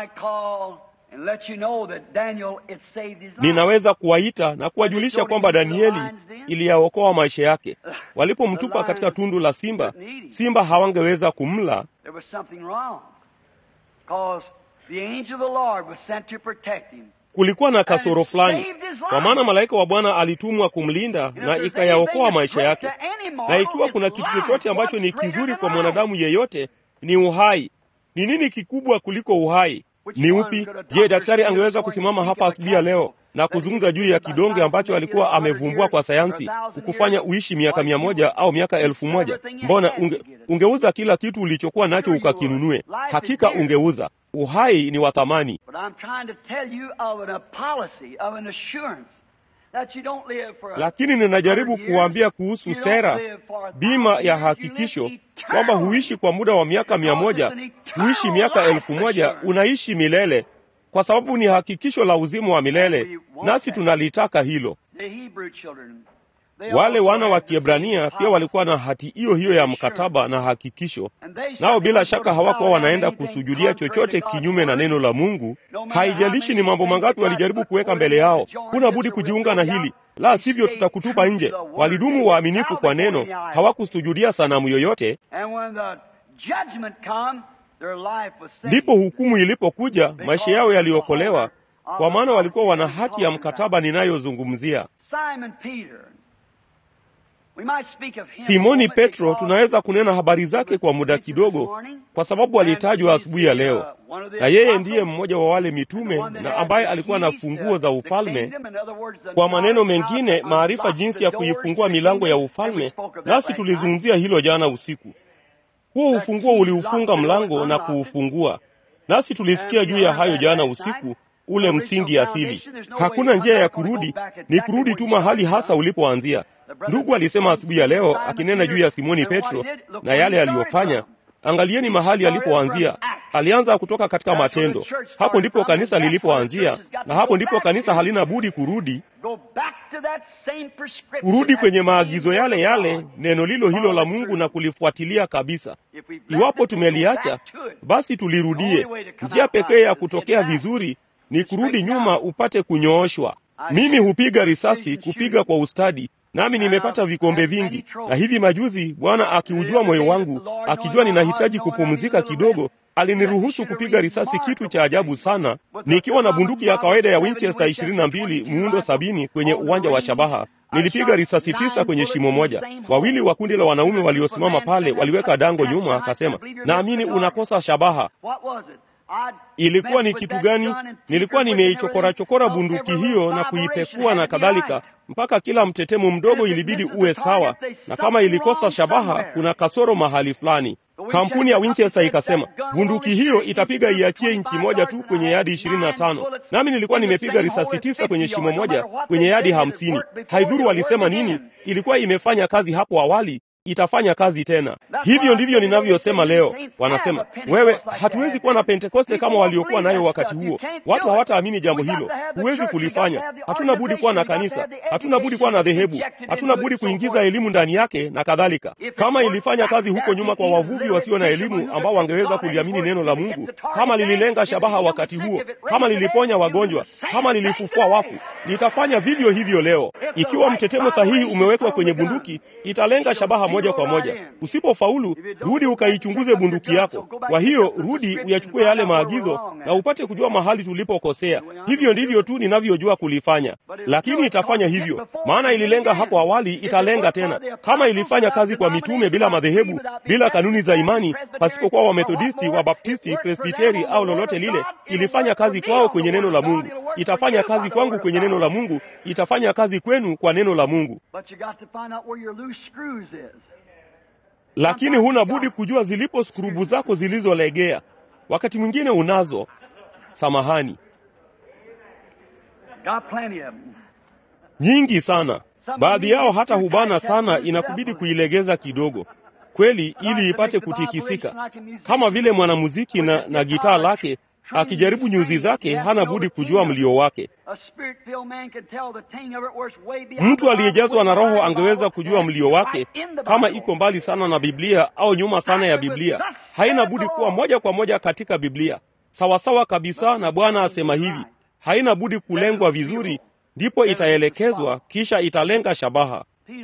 Ninaweza kuwaita na kuwajulisha kwamba Danieli iliyaokoa maisha yake. Walipomtupa katika tundu la simba, simba hawangeweza kumla The angel of the Lord was sent to protect him. Kulikuwa na kasoro fulani, kwa maana malaika wa Bwana alitumwa kumlinda na ikayaokoa maisha yake. Na ikiwa kuna kitu chochote ambacho ni kizuri kwa mwanadamu yeyote, ni uhai. Ni nini kikubwa kuliko uhai? Ni upi? Je, daktari angeweza kusimama hapa asubuhi ya leo na kuzungumza juu ya kidonge ambacho alikuwa amevumbua kwa sayansi kukufanya uishi miaka 100 au miaka 1000? Mbona ungeuza kila kitu ulichokuwa nacho ukakinunue? Hakika ungeuza. Uhai ni wa thamani. Lakini ninajaribu kuambia kuhusu sera, bima ya hakikisho, kwamba huishi kwa muda wa miaka 100, huishi miaka 1000, unaishi milele, kwa sababu ni hakikisho la uzima wa milele, nasi tunalitaka hilo. Wale wana wa Kiebrania pia walikuwa na hati hiyo hiyo ya mkataba na hakikisho, nao bila shaka hawakuwa wanaenda kusujudia chochote kinyume na neno la Mungu. Haijalishi ni mambo mangapi walijaribu kuweka mbele yao, huna budi kujiunga na hili, la sivyo tutakutupa nje. Walidumu waaminifu kwa neno, hawakusujudia sanamu yoyote. Ndipo hukumu ilipokuja, maisha yao yaliokolewa, kwa maana walikuwa wana hati ya mkataba ninayozungumzia. Simoni Petro, tunaweza kunena habari zake kwa muda kidogo, kwa sababu alitajwa asubuhi ya leo, na yeye ndiye mmoja wa wale mitume na ambaye alikuwa na funguo za ufalme. Kwa maneno mengine, maarifa jinsi ya kuifungua milango ya ufalme, nasi tulizungumzia hilo jana usiku. Huo ufunguo uliufunga mlango na kuufungua, nasi tulisikia juu ya hayo jana usiku, ule msingi asili. Hakuna njia ya kurudi, ni kurudi tu mahali hasa ulipoanzia. Ndugu alisema asubuhi ya leo akinena juu ya Simoni Petro na yale aliyofanya. Angalieni mahali alipoanzia. Alianza kutoka katika matendo. Hapo ndipo kanisa lilipoanzia, na hapo ndipo kanisa halina budi kurudi kwenye maagizo yale yale, neno lilo hilo la Mungu, na kulifuatilia kabisa. Iwapo tumeliacha, basi tulirudie. Njia pekee ya kutokea vizuri ni kurudi nyuma upate kunyooshwa. Mimi hupiga risasi, kupiga kwa ustadi, nami nimepata vikombe vingi. Na hivi majuzi Bwana akiujua moyo wangu, akijua ninahitaji kupumzika kidogo, aliniruhusu kupiga risasi kitu cha ajabu sana, nikiwa na bunduki ya kawaida ya Winchester 22 muundo 70 kwenye uwanja wa shabaha. Nilipiga risasi 9 kwenye shimo moja. Wawili wa kundi la wanaume waliosimama pale waliweka dango nyuma, akasema, "Naamini unakosa shabaha." Ilikuwa ni kitu gani? Nilikuwa nimeichokora bunduki hiyo na kuipekua na kadhalika, mpaka kila mtetemo mdogo ilibidi uwe sawa, na kama ilikosa shabaha, kuna kasoro mahali fulani. Kampuni ya Winchester ikasema, bunduki hiyo itapiga iachie inchi moja tu kwenye yadi 25. Nami nilikuwa nimepiga risasi 9 kwenye shimo moja kwenye yadi 50. Haidhuru walisema nini, ilikuwa imefanya kazi hapo awali, itafanya kazi tena. Hivyo ndivyo ninavyosema leo. Wanasema, "Wewe, hatuwezi kuwa na Pentekoste kama waliokuwa nayo wakati huo." Watu hawataamini jambo hilo. Huwezi kulifanya. Hatuna budi kuwa na kanisa, hatuna budi kuwa na dhehebu, hatuna budi kuingiza elimu ndani yake na kadhalika. Kama ilifanya kazi huko nyuma kwa wavuvi wasio na elimu ambao wangeweza kuliamini neno la Mungu, kama lililenga shabaha wakati huo, kama liliponya wagonjwa, kama lilifufua wafu, litafanya vivyo hivyo leo. Ikiwa mtetemo sahihi umewekwa kwenye bunduki, italenga shabaha moja kwa moja. Usipofaulu, rudi ukaichunguze bunduki yako. Kwa hiyo rudi uyachukue yale maagizo na upate kujua mahali tulipokosea. Hivyo ndivyo tu ninavyojua kulifanya. Lakini itafanya hivyo, maana ililenga hapo awali, italenga tena. Kama ilifanya kazi kwa mitume bila madhehebu, bila kanuni za imani, pasipokuwa wa Methodisti, wa Baptisti, Presbiteri au lolote lile, ilifanya kazi kwao kwenye neno la Mungu. Itafanya kazi kwangu kwenye neno la Mungu, itafanya kazi kwenu kwa neno la Mungu. Lakini huna budi kujua zilipo skrubu zako zilizolegea. Wakati mwingine unazo, samahani, nyingi sana. Baadhi yao hata hubana sana, inakubidi kuilegeza kidogo kweli, ili ipate kutikisika. Kama vile mwanamuziki na gitaa lake akijaribu nyuzi zake, hana budi kujua mlio wake. Mtu aliyejazwa na Roho angeweza kujua mlio wake, kama iko mbali sana na Biblia au nyuma sana ya Biblia. Haina budi kuwa moja kwa moja katika Biblia, sawasawa kabisa na Bwana asema hivi. Haina budi kulengwa vizuri, ndipo itaelekezwa, kisha italenga shabaha.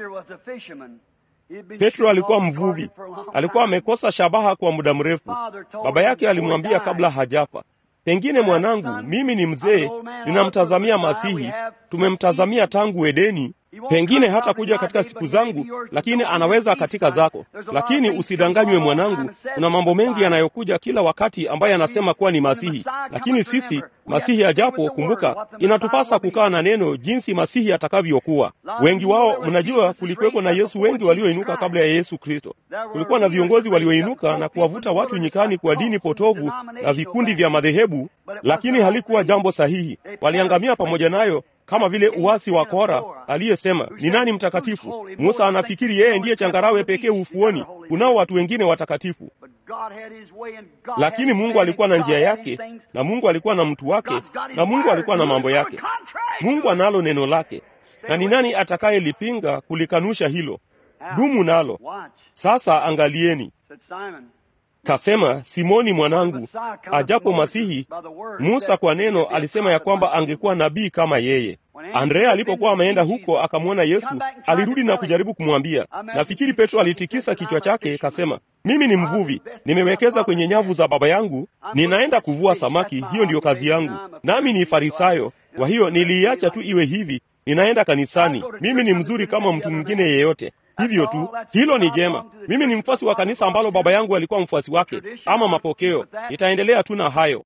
Petro alikuwa mvuvi. Alikuwa amekosa shabaha kwa muda mrefu. Baba yake alimwambia kabla hajafa, Pengine mwanangu, mimi ni mzee, ninamtazamia Masihi, tumemtazamia tangu Edeni. Pengine hata kuja katika siku zangu, lakini anaweza katika zako. Lakini usidanganywe mwanangu, kuna mambo mengi yanayokuja kila wakati ambaye anasema kuwa ni Masihi. Lakini sisi, Masihi ajapo, kumbuka, inatupasa kukaa na neno jinsi Masihi atakavyokuwa. Wengi wao, mnajua, kulikuweko na Yesu wengi walioinuka kabla ya Yesu Kristo. Kulikuwa na viongozi walioinuka na kuwavuta watu nyikani kwa dini potovu na vikundi vya madhehebu, lakini halikuwa jambo sahihi. Waliangamia pamoja nayo, kama vile uasi wa Kora aliyesema, ni nani mtakatifu? Musa anafikiri yeye ndiye changarawe pekee ufuoni, kunao watu wengine watakatifu. Lakini Mungu alikuwa na njia yake, na Mungu alikuwa na mtu wake, na Mungu alikuwa na mambo yake. Mungu analo neno lake, na ni nani atakayelipinga kulikanusha hilo? Dumu nalo. Sasa angalieni. Kasema, Simoni mwanangu, ajapo Masihi, Musa kwa neno alisema ya kwamba angekuwa nabii kama yeye. Andrea alipokuwa ameenda huko akamwona Yesu, alirudi na kujaribu kumwambia. Nafikiri Petro alitikisa kichwa chake, kasema, mimi ni mvuvi, nimewekeza kwenye nyavu za baba yangu, ninaenda kuvua samaki, hiyo ndiyo kazi yangu. Nami ni Farisayo, kwa hiyo niliiacha tu iwe hivi, ninaenda kanisani. Mimi ni mzuri kama mtu mwingine yeyote. Hivyo tu, hilo ni jema. Mimi ni mfuasi wa kanisa ambalo baba yangu alikuwa mfuasi wake, ama mapokeo. Nitaendelea tu na hayo.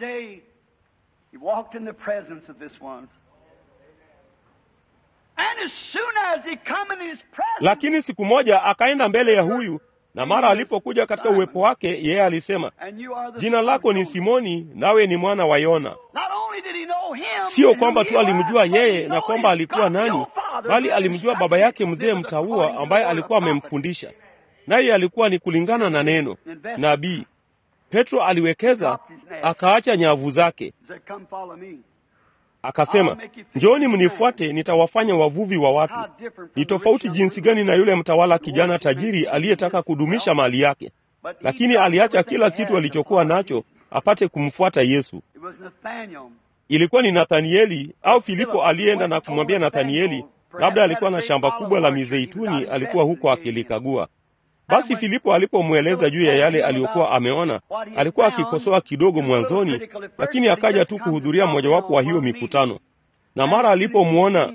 Lakini siku moja akaenda mbele ya huyu, na mara alipokuja katika uwepo wake, yeye alisema, jina lako ni Simoni, nawe ni mwana wa Yona. Sio kwamba tu alimjua yeye na kwamba alikuwa nani, bali alimjua baba yake mzee mtaua ambaye alikuwa amemfundisha, naye alikuwa ni kulingana na neno nabii. Petro aliwekeza, akaacha nyavu zake, akasema, njooni mnifuate, nitawafanya wavuvi wa watu. Ni tofauti jinsi gani na yule mtawala kijana tajiri aliyetaka kudumisha mali yake, lakini aliacha kila kitu alichokuwa nacho apate kumfuata Yesu. Ilikuwa ni Nathanieli au Filipo aliyeenda na kumwambia Nathanieli, labda alikuwa na shamba kubwa la mizeituni, alikuwa huko akilikagua. Basi Filipo alipomweleza juu ya yale aliyokuwa ameona, alikuwa akikosoa kidogo mwanzoni, lakini akaja tu kuhudhuria mojawapo wa hiyo mikutano. Na mara alipomwona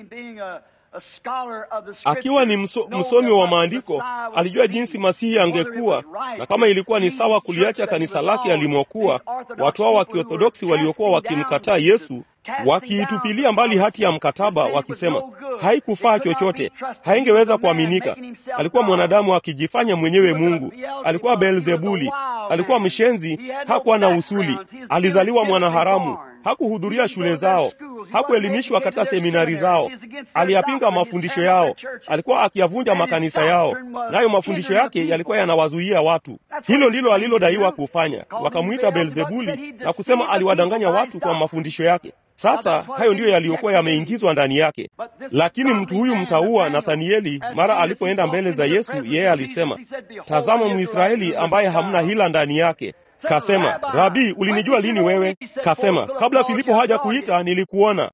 akiwa ni msomi wa maandiko, alijua jinsi Masihi angekuwa, na kama ilikuwa ni sawa kuliacha kanisa lake alimokuwa, watu hao wa Kiorthodoksi waliokuwa wakimkataa Yesu, wakiitupilia mbali hati ya mkataba, wakisema haikufaa chochote, haingeweza kuaminika. Alikuwa mwanadamu akijifanya mwenyewe Mungu, alikuwa Beelzebuli, alikuwa mshenzi, hakuwa na usuli, alizaliwa mwanaharamu, hakuhudhuria shule zao, hakuelimishwa katika seminari zao, aliyapinga mafundisho yao, alikuwa akiyavunja makanisa yao, nayo mafundisho yake yalikuwa yanawazuia watu. Hilo ndilo alilodaiwa kufanya. Wakamuita Beelzebuli na kusema aliwadanganya watu kwa mafundisho yake. Sasa hayo ndiyo yaliyokuwa yameingizwa ndani yake. Lakini mtu huyu mtaua Nathanieli, mara alipoenda mbele za Yesu, yeye alisema, tazama Mwisraeli ambaye hamna hila ndani yake. Kasema, Rabi, ulinijua lini wewe? Kasema, kabla Filipo haja kuita nilikuona.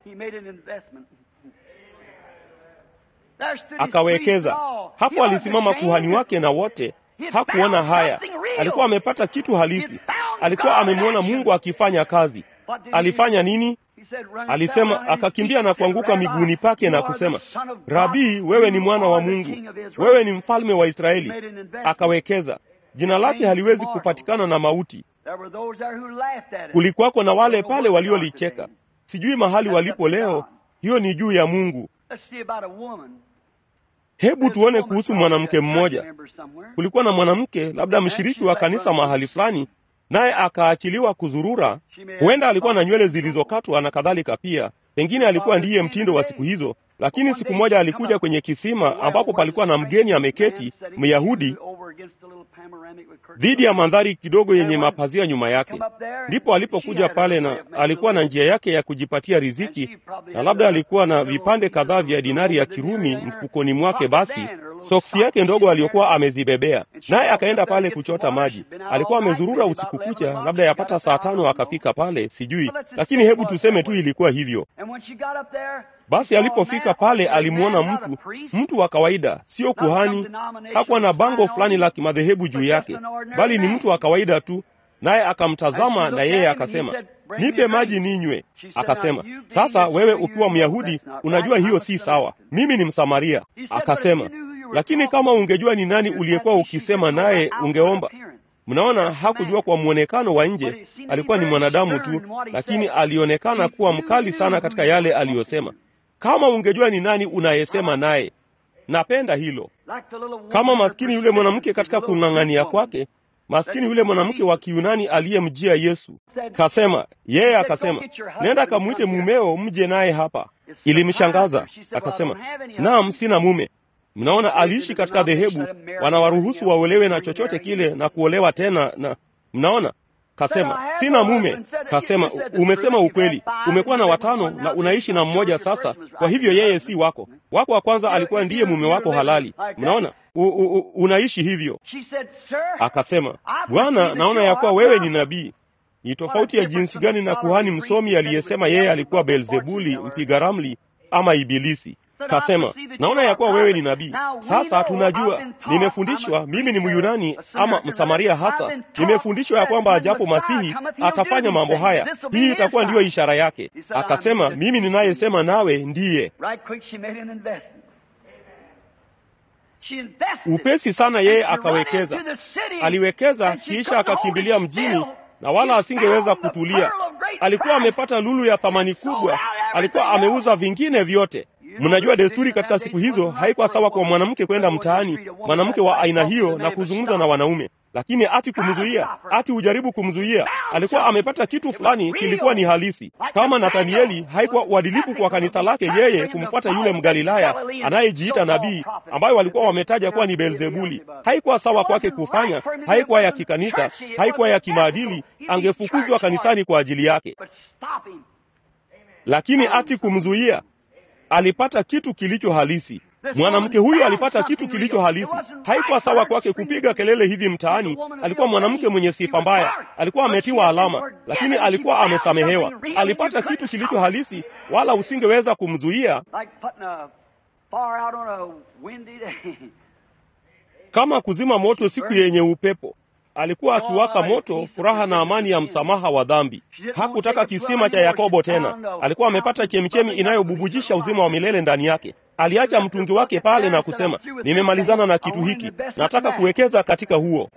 Akawekeza. Hapo alisimama kuhani wake na wote. Hakuona haya. Alikuwa amepata kitu halisi. Alikuwa amemwona Mungu akifanya kazi. Alifanya nini? Alisema, akakimbia na kuanguka miguuni pake na kusema, Rabi, wewe ni mwana wa Mungu, wewe ni mfalme wa Israeli. Akawekeza. Jina lake haliwezi kupatikana na mauti. Kulikuwako na wale pale waliolicheka. Sijui mahali walipo leo, hiyo ni juu ya Mungu. Hebu tuone kuhusu mwanamke mmoja. Kulikuwa na mwanamke, labda mshiriki wa kanisa mahali fulani, naye akaachiliwa kuzurura. Huenda alikuwa na nywele zilizokatwa na kadhalika pia. Pengine alikuwa ndiye mtindo wa siku hizo. Lakini siku moja alikuja kwenye kisima ambapo palikuwa na mgeni ameketi, Myahudi, dhidi ya mandhari kidogo yenye mapazia nyuma yake. Ndipo alipokuja pale, na alikuwa na njia yake ya kujipatia riziki, na labda alikuwa na vipande kadhaa vya dinari ya Kirumi mfukoni mwake. Basi soksi yake ndogo aliyokuwa amezibebea, naye akaenda pale kuchota maji. Alikuwa amezurura usiku kucha, labda yapata saa 5 akafika pale, sijui, lakini hebu tuseme tu ilikuwa hivyo. Basi alipofika pale alimwona mtu wa kawaida, sio kuhani, hakuwa na bango fulani la kimadhehebu juu yake, bali ni mtu wa kawaida tu. Naye akamtazama, na yeye akasema, nipe maji ninywe. Akasema, sasa wewe ukiwa Myahudi unajua hiyo si sawa, mimi ni Msamaria. Akasema, lakini kama ungejua ni nani uliyekuwa ukisema naye ungeomba. Mnaona, hakujua kwa muonekano wa nje, alikuwa ni mwanadamu tu, lakini alionekana kuwa mkali sana katika yale aliyosema. Kama ungejua ni nani unayesema naye. Napenda hilo. Kama maskini yule mwanamke katika kung'ang'ania kwake, maskini yule mwanamke wa Kiyunani aliyemjia Yesu. Kasema, yeye akasema, nenda kamuite mumeo mje naye hapa. Ilimshangaza. Akasema, naam, sina mume. Mnaona, aliishi katika dhehebu, wanawaruhusu waolewe na chochote kile na kuolewa tena na mnaona. Kasema, sina mume. Kasema, umesema ukweli, umekuwa na 5 na unaishi na mmoja sasa, kwa hivyo yeye si wako. Wako wa kwanza alikuwa ndiye mume wako halali. Mnaona, unaishi hivyo. Akasema, Bwana, naona ya kuwa wewe ni nabii. Ni tofauti ya jinsi gani na kuhani msomi aliyesema yeye alikuwa Beelzebuli, mpiga ramli ama ibilisi. Kasema, naona ya kuwa wewe ni nabii. Sasa tunajua, nimefundishwa, mimi ni Myunani ama Msamaria hasa, nimefundishwa ya kwamba ajapo Masihi atafanya mambo haya. Hii itakuwa ndiyo ishara yake. Akasema, mimi ninayesema nawe ndiye. Upesi sana yeye akawekeza. Aliwekeza kisha akakimbilia mjini, na wala asingeweza kutulia. Alikuwa amepata lulu ya thamani kubwa, alikuwa ameuza vingine vyote. Mnajua desturi katika siku hizo haikuwa sawa kwa mwanamke kwenda mtaani, mwanamke wa aina hiyo, na kuzungumza na wanaume. Lakini ati kumzuia, ati ujaribu kumzuia. Alikuwa amepata kitu fulani kilikuwa ni halisi. Kama Nathanieli haikuwa uadilifu kwa kanisa lake yeye kumfuata yule Mgalilaya anayejiita nabii, ambayo walikuwa wametaja kuwa ni Beelzebuli. Haikuwa sawa kwake kufanya, haikuwa ya kikanisa, haikuwa ya kimaadili, angefukuzwa kanisani kwa ajili yake. Lakini ati kumzuia, alipata kitu kilicho halisi. Mwanamke huyu alipata kitu kilicho halisi. Haikuwa sawa kwake kupiga kelele hivi mtaani. Alikuwa mwanamke mwenye sifa mbaya, alikuwa ametiwa alama, lakini alikuwa amesamehewa. Alipata kitu kilicho halisi, wala usingeweza kumzuia. Kama kuzima moto siku yenye upepo. Alikuwa akiwaka moto, furaha na amani ya msamaha wa dhambi. Hakutaka kisima cha Yakobo tena. Alikuwa amepata chemchemi inayobubujisha uzima wa milele ndani yake. Aliacha mtungi wake pale na kusema, nimemalizana na kitu hiki, nataka kuwekeza katika huo.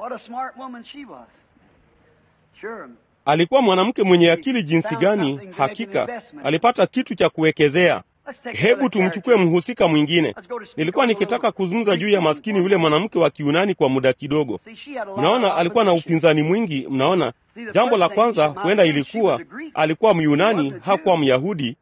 Alikuwa mwanamke mwenye akili jinsi gani! Hakika alipata kitu cha kuwekezea. Hebu tumchukue mhusika mwingine. Nilikuwa nikitaka kuzungumza juu ya maskini yule mwanamke wa Kiyunani kwa muda kidogo. Mnaona, alikuwa na upinzani mwingi. Mnaona, jambo la kwanza huenda ilikuwa alikuwa Myunani, hakuwa Myahudi.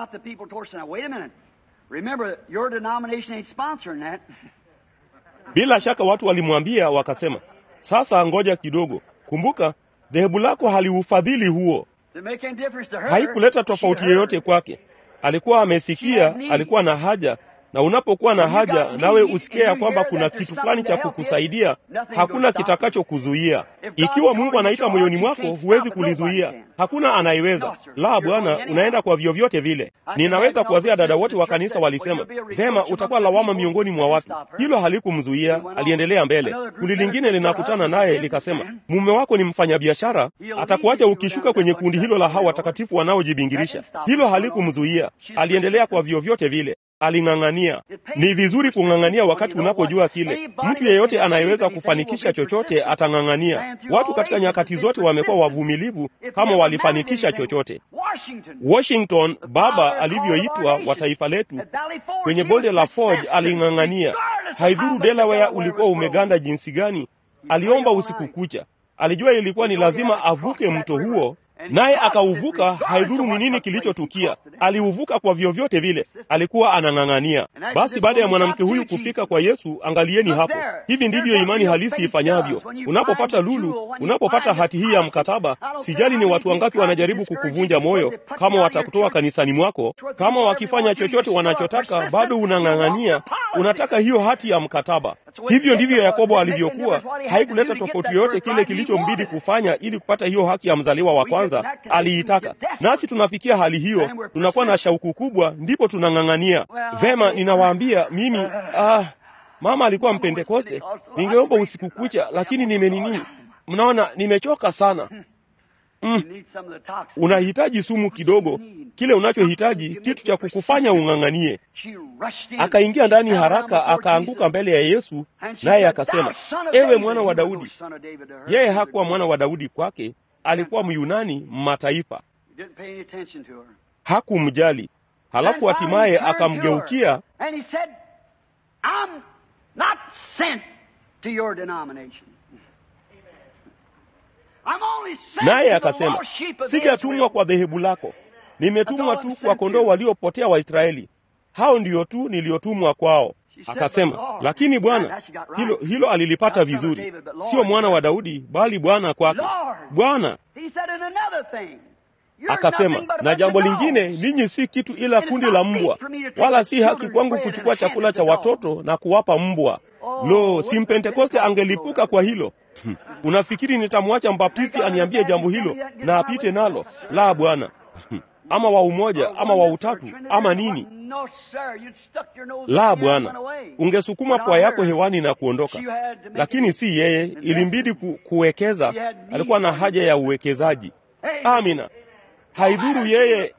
Bila shaka watu walimwambia wakasema, sasa ngoja kidogo, kumbuka dhehebu lako haliufadhili huo. Haikuleta tofauti yoyote kwake. Alikuwa amesikia, alikuwa na haja, na unapokuwa na haja nawe usikie ya kwamba kuna kitu fulani cha kukusaidia, hakuna kitakacho kuzuia. Ikiwa Mungu anaita moyoni mwako, huwezi kulizuia. Hakuna anayeweza. La, Bwana, unaenda kwa vyovyote vile. Ninaweza kuwazia dada wote wa kanisa walisema, "Vema, utakuwa lawama miongoni mwa watu." Hilo halikumzuia, aliendelea mbele. Kundi lingine linakutana naye likasema, "Mume wako ni mfanyabiashara, atakuacha ukishuka kwenye kundi hilo la hao watakatifu wanaojibingirisha." Hilo halikumzuia. Aliendelea kwa vyovyote vile. Aling'ang'ania. Ni vizuri kung'ang'ania wakati unapojua kile. Mtu yeyote anayeweza kufanikisha chochote atang'ang'ania. Watu katika nyakati zote wamekuwa wavumilivu kama walifanikisha chochote. Washington, baba alivyoitwa wa taifa letu, kwenye bonde la Forge aling'ang'ania. Haidhuru Delaware ulikuwa umeganda jinsi gani, aliomba usiku kucha. Alijua ilikuwa ni lazima avuke mto huo, naye akauvuka. Haidhuru ni nini kilichotukia, aliuvuka kwa vyovyote vile. Alikuwa anang'ang'ania. Basi baada ya mwanamke huyu kufika kwa Yesu, angalieni hapo. Hivi ndivyo imani halisi ifanyavyo. Unapopata lulu, unapopata hati hii ya mkataba, sijali ni watu wangapi wanajaribu kukuvunja moyo, kama watakutoa kanisani mwako, kama wakifanya chochote wanachotaka, bado unang'ang'ania, unataka hiyo hati ya mkataba. Hivyo ndivyo Yakobo alivyokuwa. Haikuleta tofauti yoyote kile kilichombidi kufanya ili kupata hiyo haki ya mzaliwa wa kwanza. Aliitaka. Nasi tunafikia hali hiyo, tunakuwa na shauku kubwa, ndipo tunang'ang'ania. Vema, ninawaambia mimi, mama alikuwa Mpentekoste, ningeomba usiku kucha, lakini mnaona, nimechoka sana. Unahitaji sumu kidogo, kile unachohitaji, kitu cha kukufanya ung'ang'anie. Akaingia ndani haraka, akaanguka mbele ya Yesu, naye akasema, ewe mwana wa Daudi. Yeye hakuwa mwana wa Daudi kwake, alikuwa Myunani mataifa. Hakumjali. Halafu hatimaye akamgeukia naye akasema, sijatumwa kwa dhehebu lako, nimetumwa tu kwa kondoo waliopotea wa Israeli. Hao ndio tu niliotumwa kwao. Akasema, lakini Bwana, hilo alilipata vizuri, sio mwana wa Daudi, bali Bwana kwake. Bwana akasema, na jambo lingine, ninyi si kitu ila kundi la mbwa, wala si haki kwangu kuchukua chakula cha watoto na kuwapa mbwa. Lo, si Mpentekoste angelipuka kwa hilo. Unafikiri nitamwacha mbaptisti aniambie jambo hilo na apite nalo? La, Bwana. Ama wa umoja, ama wa utatu, ama nini? La, Bwana. Ungesukuma pua yako hewani na kuondoka. Lakini si yeye, ilimbidi kuwekeza. Alikuwa na haja ya uwekezaji. Amina. Haidhuru yeye.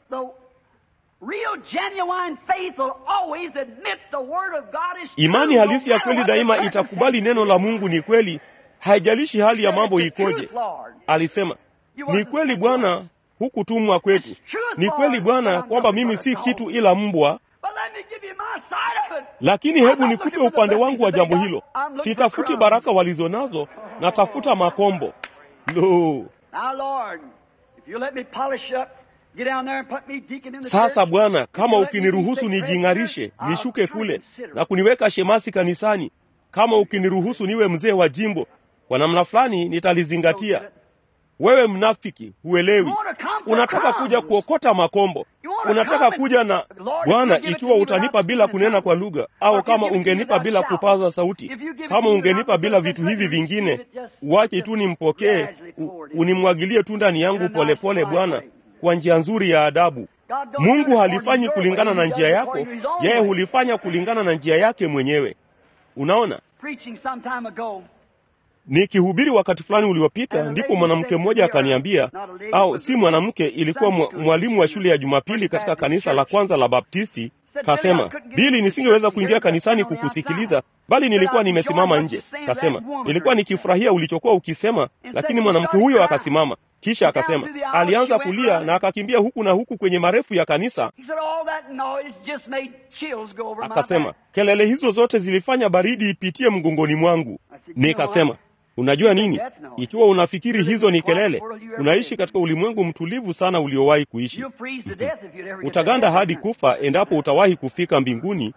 Imani halisi ya kweli daima itakubali neno la Mungu ni kweli, haijalishi hali ya mambo ikoje. Alisema, ni kweli Bwana, hukutumwa kwetu. Ni kweli Bwana kwamba mimi si kitu ila mbwa. Lakini hebu nikupe upande wangu wa jambo hilo. Sitafuti baraka walizonazo, natafuta makombo. Lo. Sasa Bwana, kama ukiniruhusu nijing'arishe, nishuke kule na kuniweka shemasi kanisani, kama ukiniruhusu niwe mzee wa jimbo, kwa namna fulani nitalizingatia. Wewe mnafiki, huelewi. Unataka kuja kuokota makombo. Unataka kuja na Bwana, ikiwa utanipa bila kunena kwa lugha, au kama ungenipa bila kupaza sauti, kama ungenipa bila vitu hivi vingine, uache tu nimpokee, unimwagilie tu ndani yangu polepole Bwana, kwa njia nzuri ya adabu. Mungu halifanyi kulingana na njia yako, yeye hulifanya kulingana na njia yake mwenyewe. Unaona? Nikihubiri wakati fulani uliopita, ndipo mwanamke mmoja akaniambia, au si mwanamke, ilikuwa mwalimu wa shule ya Jumapili katika kanisa la kwanza la Baptisti. Kasema, Bili, nisingeweza kuingia kanisani kukusikiliza, bali nilikuwa nimesimama nje. Kasema, nilikuwa nikifurahia ulichokuwa ukisema, lakini mwanamke huyo akasimama. Kisha akasema, alianza kulia na akakimbia huku na huku kwenye marefu ya kanisa. Akasema, kelele hizo zote zilifanya baridi ipitie mgongoni mwangu. Nikasema, unajua nini? Ikiwa unafikiri hizo ni kelele, unaishi katika ulimwengu mtulivu sana uliowahi kuishi. Utaganda hadi kufa endapo utawahi kufika mbinguni.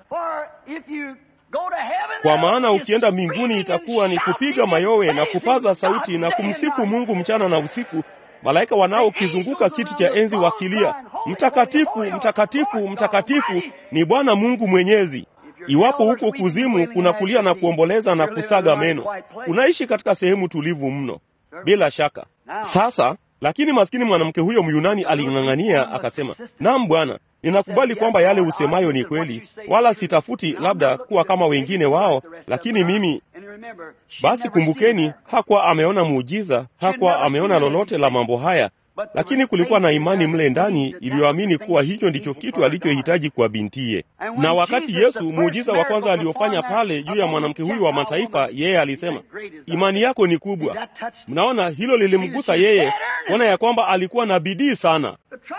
Kwa maana ukienda mbinguni itakuwa ni kupiga mayowe na kupaza sauti na kumsifu Mungu mchana na usiku, malaika wanaokizunguka kiti cha enzi wakilia, mtakatifu, mtakatifu, mtakatifu ni Bwana Mungu Mwenyezi. Iwapo huko kuzimu kuna kulia na kuomboleza na kusaga meno, unaishi katika sehemu tulivu mno, bila shaka. Sasa, lakini maskini mwanamke huyo Myunani aling'ang'ania, akasema, naam Bwana, ninakubali kwamba yale usemayo ni kweli, wala sitafuti labda kuwa kama wengine wao, lakini mimi. Basi kumbukeni, hakuwa ameona muujiza, hakuwa ameona lolote la mambo haya, lakini kulikuwa na imani mle ndani iliyoamini kuwa hicho ndicho kitu alichohitaji kwa bintiye. Na wakati Yesu, muujiza wa kwanza aliofanya pale juu ya mwanamke huyu wa mataifa, yeye alisema, imani yako ni kubwa. Mnaona, hilo lilimgusa yeye, kuona ya kwamba alikuwa na bidii sana.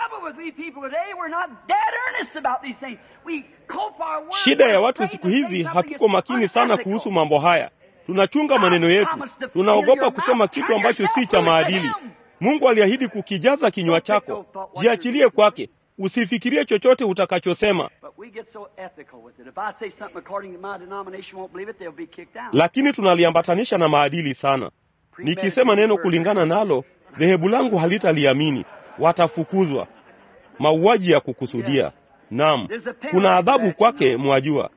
Shida ya watu siku hizi, hatuko makini sana kuhusu mambo haya. Tunachunga maneno yetu, tunaogopa kusema kitu ambacho si cha maadili. Mungu aliahidi kukijaza kinywa chako. Jiachilie kwake, usifikirie chochote utakachosema. Lakini tunaliambatanisha na maadili sana. Nikisema neno kulingana nalo, dhehebu langu halitaliamini, watafukuzwa. Mauaji ya kukusudia. Naam, kuna adhabu kwake, mwajua.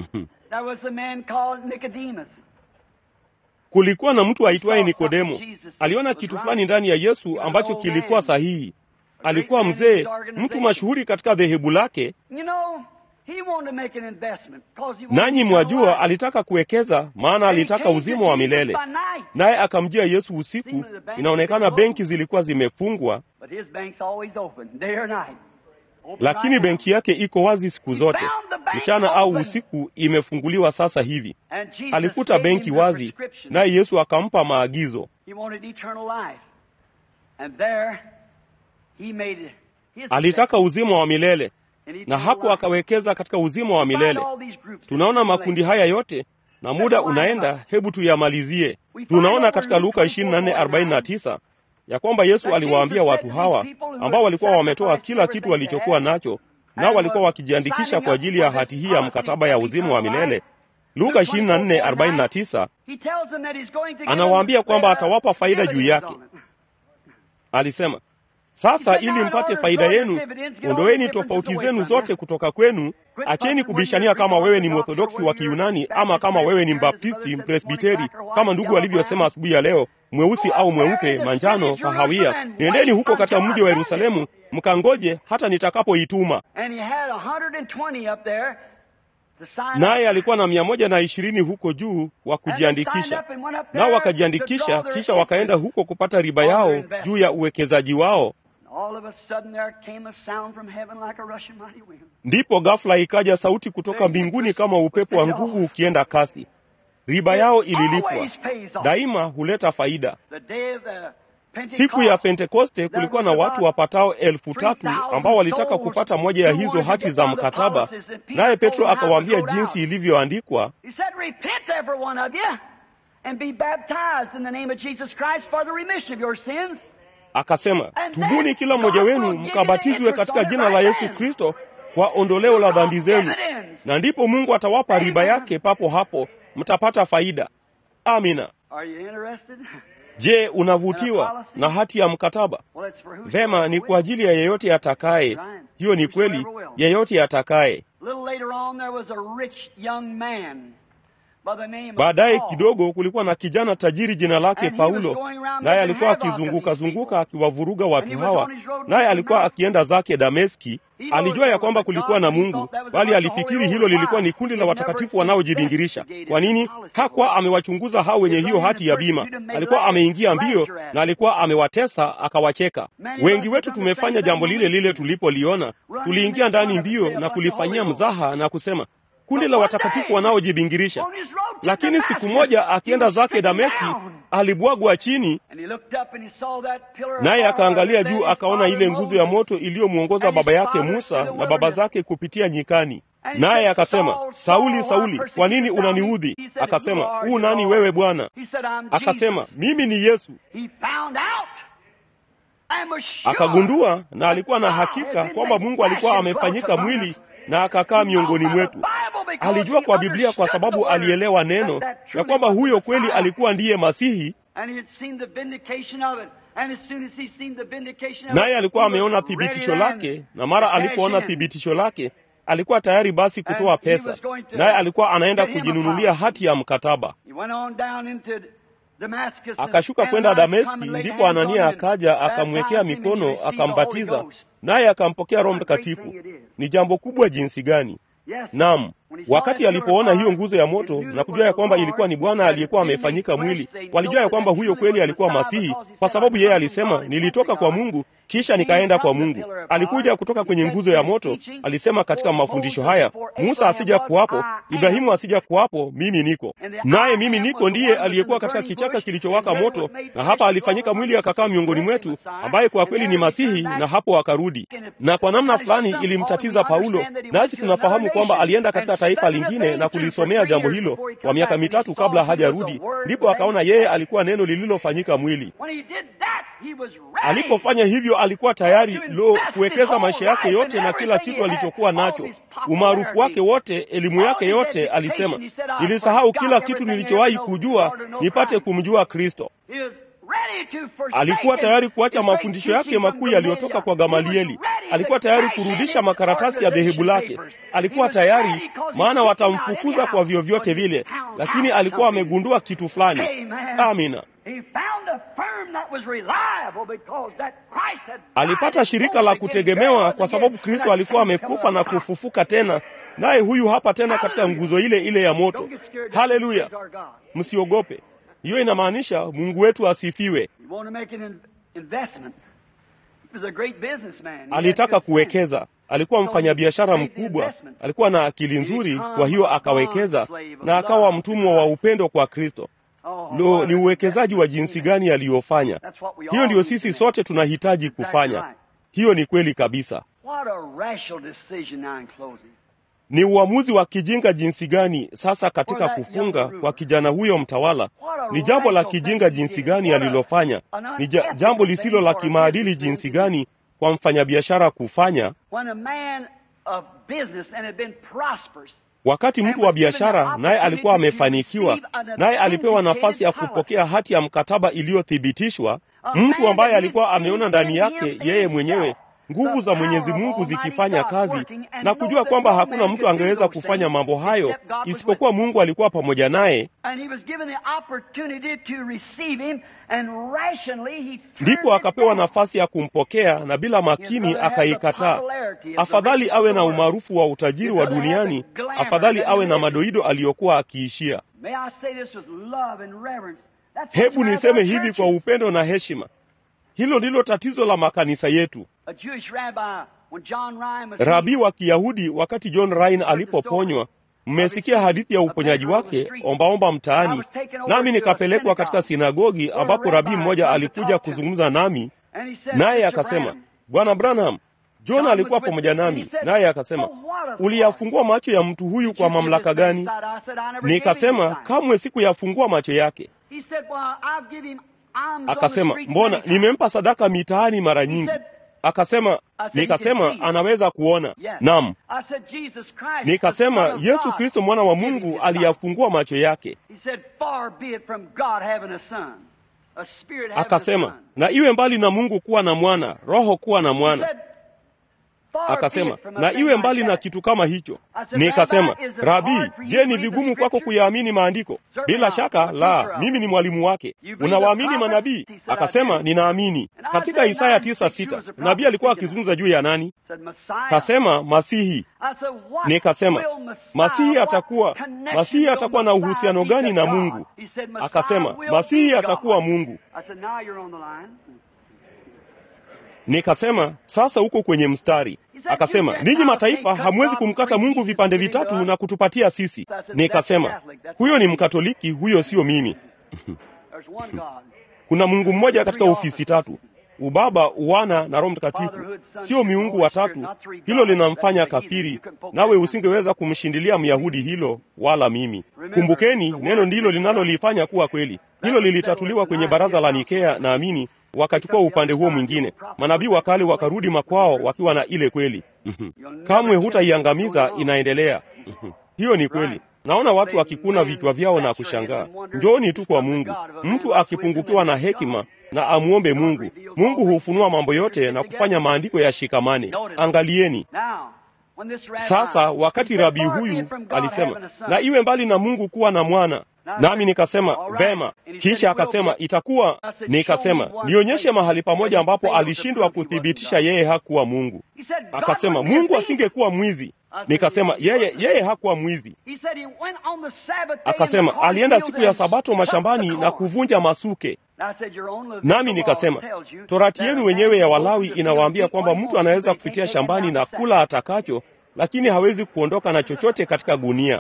Kulikuwa na mtu aitwaye Nikodemo. Aliona kitu fulani ndani ya Yesu ambacho kilikuwa sahihi. Alikuwa mzee, mtu mashuhuri katika dhehebu lake. Nanyi mwajua alitaka kuwekeza, maana alitaka uzima wa milele. Naye akamjia Yesu usiku. Inaonekana benki zilikuwa zimefungwa, lakini benki yake iko wazi siku zote, mchana au usiku, imefunguliwa sasa hivi. Alikuta benki wazi, naye Yesu akampa maagizo. Alitaka uzima wa milele, na hapo akawekeza katika uzima wa milele. Tunaona makundi haya yote, na muda unaenda, hebu tuyamalizie. Tunaona katika Luka 24:49 ya kwamba Yesu aliwaambia watu hawa ambao walikuwa wametoa kila kitu walichokuwa nacho, nao walikuwa wakijiandikisha kwa ajili ya hati hii ya mkataba ya uzima wa milele. Luka 24:49 anawaambia kwamba atawapa faida juu yake. Alisema, sasa ili mpate faida yenu, ondoeni tofauti zenu zote kutoka kwenu. Acheni kubishania kama wewe ni Morthodoksi wa Kiyunani ama kama wewe ni Mbaptisti, Mpresbiteri, kama ndugu alivyosema asubuhi ya leo, mweusi au mweupe, manjano, kahawia. Nendeni huko katika mji wa Yerusalemu, mkangoje hata nitakapoituma. Naye alikuwa na 120 huko juu wa kujiandikisha. Nao wakajiandikisha, kisha wakaenda huko kupata riba yao juu ya uwekezaji wao. Ndipo ghafla ikaja sauti kutoka mbinguni kama upepo wa nguvu ukienda kasi. Riba yao ililipwa. Daima huleta faida. Siku ya Pentekoste kulikuwa na watu wapatao 3,000 ambao walitaka kupata moja ya hizo hati za mkataba, naye Petro akawaambia jinsi ilivyoandikwa. Akasema, tubuni kila mmoja wenu mkabatizwe katika jina la Yesu Kristo kwa ondoleo la dhambi zenu, na ndipo Mungu atawapa riba yake papo hapo, mtapata faida. Amina. Je, unavutiwa na hati ya mkataba? Vema, ni kwa ajili ya yeyote atakaye. Hiyo ni kweli, yeyote atakaye. Baadaye kidogo kulikuwa na kijana tajiri jina lake Paulo, naye alikuwa akizunguka akiwavuruga watu hawa, naye alikuwa akienda zake Dameski. Alijua ya kwamba kulikuwa na Mungu, bali alifikiri hilo lilikuwa ni kundi la watakatifu wanaojibingirisha. Kwa nini? Hakuwa amewachunguza hao wenye hiyo hati ya bima. Alikuwa ameingia mbio na alikuwa amewatesa, akawacheka. Wengi wetu tumefanya jambo lile lile tulipoliona. Tuliingia ndani mbio na kulifanyia mzaha na kusema, kundi la watakatifu wanaojibingirisha. Lakini siku moja akienda zake Dameski, alibwagwa chini, naye akaangalia juu, akaona ile nguzo ya moto iliyomuongoza baba yake Musa na baba zake kupitia nyikani. Naye akasema, Sauli, Sauli, kwa nini unaniudhi? Akasema, u nani wewe Bwana? Akasema, mimi ni Yesu. Akagundua, na alikuwa na hakika kwamba Mungu alikuwa amefanyika mwili na akakaa miongoni mwetu. Alijua kwa Biblia kwa sababu alielewa neno ya kwamba huyo kweli alikuwa ndiye Masihi, naye alikuwa ameona thibitisho lake, na mara alipoona thibitisho lake alikuwa tayari basi kutoa pesa, naye alikuwa anaenda kujinunulia hati ya mkataba. Akashuka kwenda Dameski, ndipo Anania akaja akamwekea mikono akambatiza, naye akampokea Roho Mtakatifu. Ni jambo kubwa jinsi gani! Naam, wakati alipoona hiyo nguzo ya moto na kujua ya kwamba ilikuwa ni Bwana aliyekuwa amefanyika mwili, walijua ya kwamba huyo kweli alikuwa Masihi, kwa sababu yeye alisema, nilitoka kwa Mungu kisha nikaenda kwa Mungu. Alikuja kutoka kwenye nguzo ya moto. Alisema katika mafundisho haya, Musa asija kuwapo, Ibrahimu asija kuwapo, mimi niko naye. Mimi niko ndiye aliyekuwa katika kichaka kilichowaka moto, na hapa alifanyika mwili akakaa miongoni mwetu, ambaye kwa kweli ni Masihi, na hapo akarudi. Na kwa namna fulani ilimtatiza Paulo, nasi tunafahamu kwamba alienda katika taifa lingine na kulisomea jambo hilo kwa miaka 3 kabla hajarudi. Ndipo akaona yeye alikuwa neno lililofanyika mwili. Alipofanya hivyo alikuwa tayari kuwekeza maisha yake yote na kila kitu alichokuwa nacho, umaarufu wake wote, elimu yake yote. Alisema, nilisahau kila kitu nilichowahi kujua nipate kumjua Kristo. Alikuwa tayari kuacha mafundisho yake makuu yaliyotoka kwa Gamalieli. Alikuwa tayari kurudisha makaratasi ya dhehebu lake. Alikuwa tayari, maana watamfukuza kwa vyovyote vile, lakini alikuwa amegundua kitu fulani. Amina. Alipata shirika la kutegemewa kwa sababu Kristo alikuwa amekufa na kufufuka tena, naye huyu hapa tena katika nguzo ile ile ya moto. Haleluya! Msiogope. Hiyo inamaanisha Mungu wetu asifiwe. Alitaka kuwekeza. Alikuwa mfanyabiashara mkubwa, alikuwa na akili nzuri, kwa hiyo akawekeza na akawa mtumwa wa upendo kwa Kristo. Lo, ni uwekezaji wa jinsi gani aliyofanya! Hiyo ndiyo sisi sote tunahitaji kufanya. Hiyo ni kweli kabisa. Ni uamuzi wa kijinga jinsi gani sasa katika kufunga kwa kijana huyo mtawala. Ni jambo la kijinga jinsi gani alilofanya. Ni jambo lisilo la kimaadili jinsi gani kwa mfanyabiashara kufanya. Wakati mtu wa biashara naye alikuwa amefanikiwa, naye alipewa nafasi ya kupokea hati ya mkataba iliyothibitishwa, mtu ambaye alikuwa ameona ndani yake yeye mwenyewe nguvu za Mwenyezi Mungu zikifanya kazi, na kujua kwamba hakuna mtu angeweza kufanya mambo hayo isipokuwa Mungu alikuwa pamoja naye, ndipo akapewa nafasi ya kumpokea, na bila makini akaikataa. Afadhali awe na umaarufu wa utajiri wa duniani, afadhali awe na madoido aliyokuwa akiishia. Hebu niseme hivi kwa upendo na heshima, hilo ndilo tatizo la makanisa yetu. Rabi wa Kiyahudi wakati John Ryan alipoponywa, mmesikia hadithi ya uponyaji wake ombaomba mtaani, nami nikapelekwa katika sinagogi ambapo rabi mmoja alikuja kuzungumza nami, naye akasema, Bwana Branham, John alikuwa pamoja nami. Naye akasema, uliyafungua macho ya mtu huyu kwa mamlaka gani? Nikasema, kamwe sikuyafungua macho yake. Akasema, mbona nimempa sadaka mitaani mara nyingi. Akasema, nikasema, anaweza kuona. Naam. Nikasema, Yesu Kristo mwana wa Mungu aliyafungua macho yake. Akasema, na iwe mbali na Mungu kuwa na mwana, roho kuwa na mwana. Akasema, na iwe mbali na kitu kama hicho. Nikasema, Rabi, je, ni vigumu kwako kuyaamini maandiko? Bila shaka la, mimi ni mwalimu wake. Unawaamini manabii? Akasema, ninaamini. Katika Isaya 9:6 nabii alikuwa akizungumza juu ya nani? Kasema, Masihi. Nikasema, Masihi atakuwa na uhusiano gani na Mungu? Akasema, Masihi atakuwa Mungu. Nikasema, sasa uko kwenye mstari. Akasema, ninyi mataifa hamwezi kumkata Mungu vipande vitatu na kutupatia sisi. Nikasema, huyo ni Mkatoliki, huyo sio mimi. Kuna Mungu mmoja katika ofisi tatu, Ubaba, Uwana na Roho Mtakatifu, sio miungu watatu. Hilo linamfanya kafiri, nawe usingeweza kumshindilia Myahudi hilo wala mimi. Kumbukeni, neno ndilo linalolifanya kuwa kweli. Hilo lilitatuliwa kwenye baraza la Nikea, naamini wakachukua upande huo mwingine. Manabii wa kale wakarudi makwao wakiwa na ile kweli. Kamwe hutaiangamiza, inaendelea. Hiyo ni kweli. Naona watu wakikuna vichwa vyao na kushangaa. Njooni tu kwa Mungu. Mtu akipungukiwa na hekima na amuombe Mungu. Mungu hufunua mambo yote na kufanya maandiko yashikamane. Angalieni. Sasa wakati rabii huyu alisema, na iwe mbali na Mungu kuwa na mwana. Nami nikasema, vema. Kisha akasema, itakuwa. Nikasema, nionyeshe mahali pamoja ambapo alishindwa kuthibitisha yeye hakuwa Mungu. Akasema, Mungu asingekuwa mwizi. Nikasema, yeye hakuwa mwizi. Akasema, alienda siku ya Sabato mashambani na kuvunja masuke. Nami nikasema, Torati yenu wenyewe ya Walawi inawaambia kwamba mtu anaweza kupitia shambani na kula atakacho, lakini hawezi kuondoka na chochote katika gunia.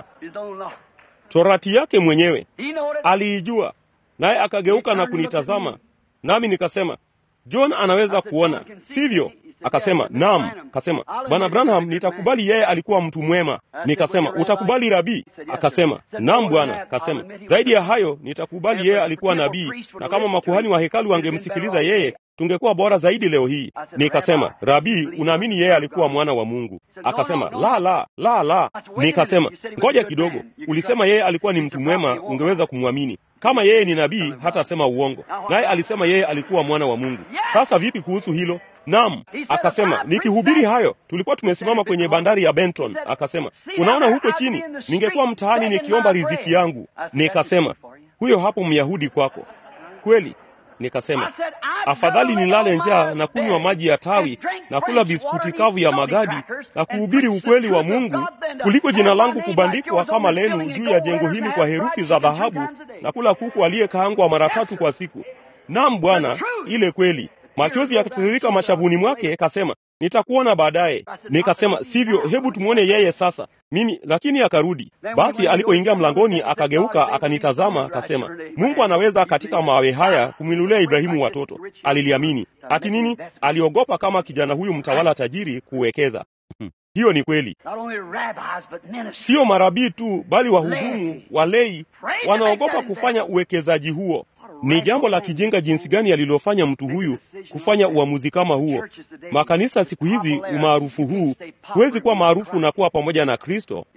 Torati yake mwenyewe aliijua. Naye akageuka na kunitazama. Nami nikasema, John anaweza kuona, sivyo? Akasema, naam. Akasema, Bwana Branham, nitakubali yeye alikuwa mtu mwema. Nikasema, utakubali rabii? Akasema, naam Bwana. Akasema, zaidi ya hayo, nitakubali yeye alikuwa nabii, na kama makuhani wa hekalu wangemsikiliza yeye, tungekuwa bora zaidi leo hii. Nikasema, rabii, unaamini yeye alikuwa mwana wa Mungu? Akasema, la. Nikasema, ngoja kidogo, ulisema yeye alikuwa ni mtu mwema, ungeweza kumwamini. Kama yeye ni nabii, hata sema uongo. Naye alisema yeye alikuwa mwana wa Mungu. Sasa vipi kuhusu hilo? Naam. Akasema, nikihubiri hayo, tulikuwa tumesimama kwenye bandari ya Benton. Akasema, unaona huko chini, ningekuwa mtaani nikiomba riziki yangu. Nikasema, huyo hapo Myahudi kwako. Kweli. Nikasema, afadhali nilale njaa na kunywa maji ya tawi na kula biskuti kavu ya magadi na kuhubiri ukweli wa Mungu kuliko jina langu kubandikwa kama lenu juu ya jengo hili kwa herufi za dhahabu na kula kuku aliyekaangwa mara 3 kwa siku. Naam Bwana, ile kweli. Machozi yakatiririka mashavuni mwake, kasema, nitakuona baadaye. Nikasema, sivyo, hebu tumuone yeye sasa. Lakini akarudi. Basi alipoingia mlangoni akageuka akanitazama, akasema, Mungu anaweza katika mawe haya kumwinulia Ibrahimu watoto. Aliliamini. Ati nini? Aliogopa kama kijana huyu mtawala tajiri kuwekeza. Hiyo ni kweli. Sio marabii tu, bali wahudumu, walei, wanaogopa kufanya uwekezaji huo. Ni jambo la kijinga jinsi gani alilofanya mtu huyu kufanya uamuzi kama huo. Makanisa siku hizi, umaarufu huu, huwezi kuwa maarufu na kuwa pamoja na Kristo.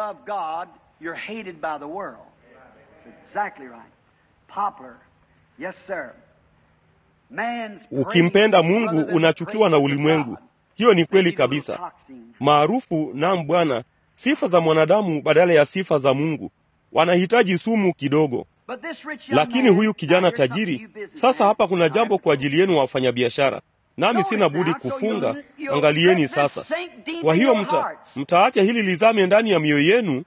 Ukimpenda Mungu unachukiwa na ulimwengu. Hiyo ni kweli kabisa. Maarufu, naam Bwana, sifa za mwanadamu badala ya sifa za Mungu. Wanahitaji sumu kidogo. Lakini huyu kijana tajiri, sasa hapa kuna jambo kwa ajili yenu wafanyabiashara. Nami sina budi kufunga. Angalieni sasa. Kwa hiyo mtaacha hili lizame ndani ya mioyo yenu.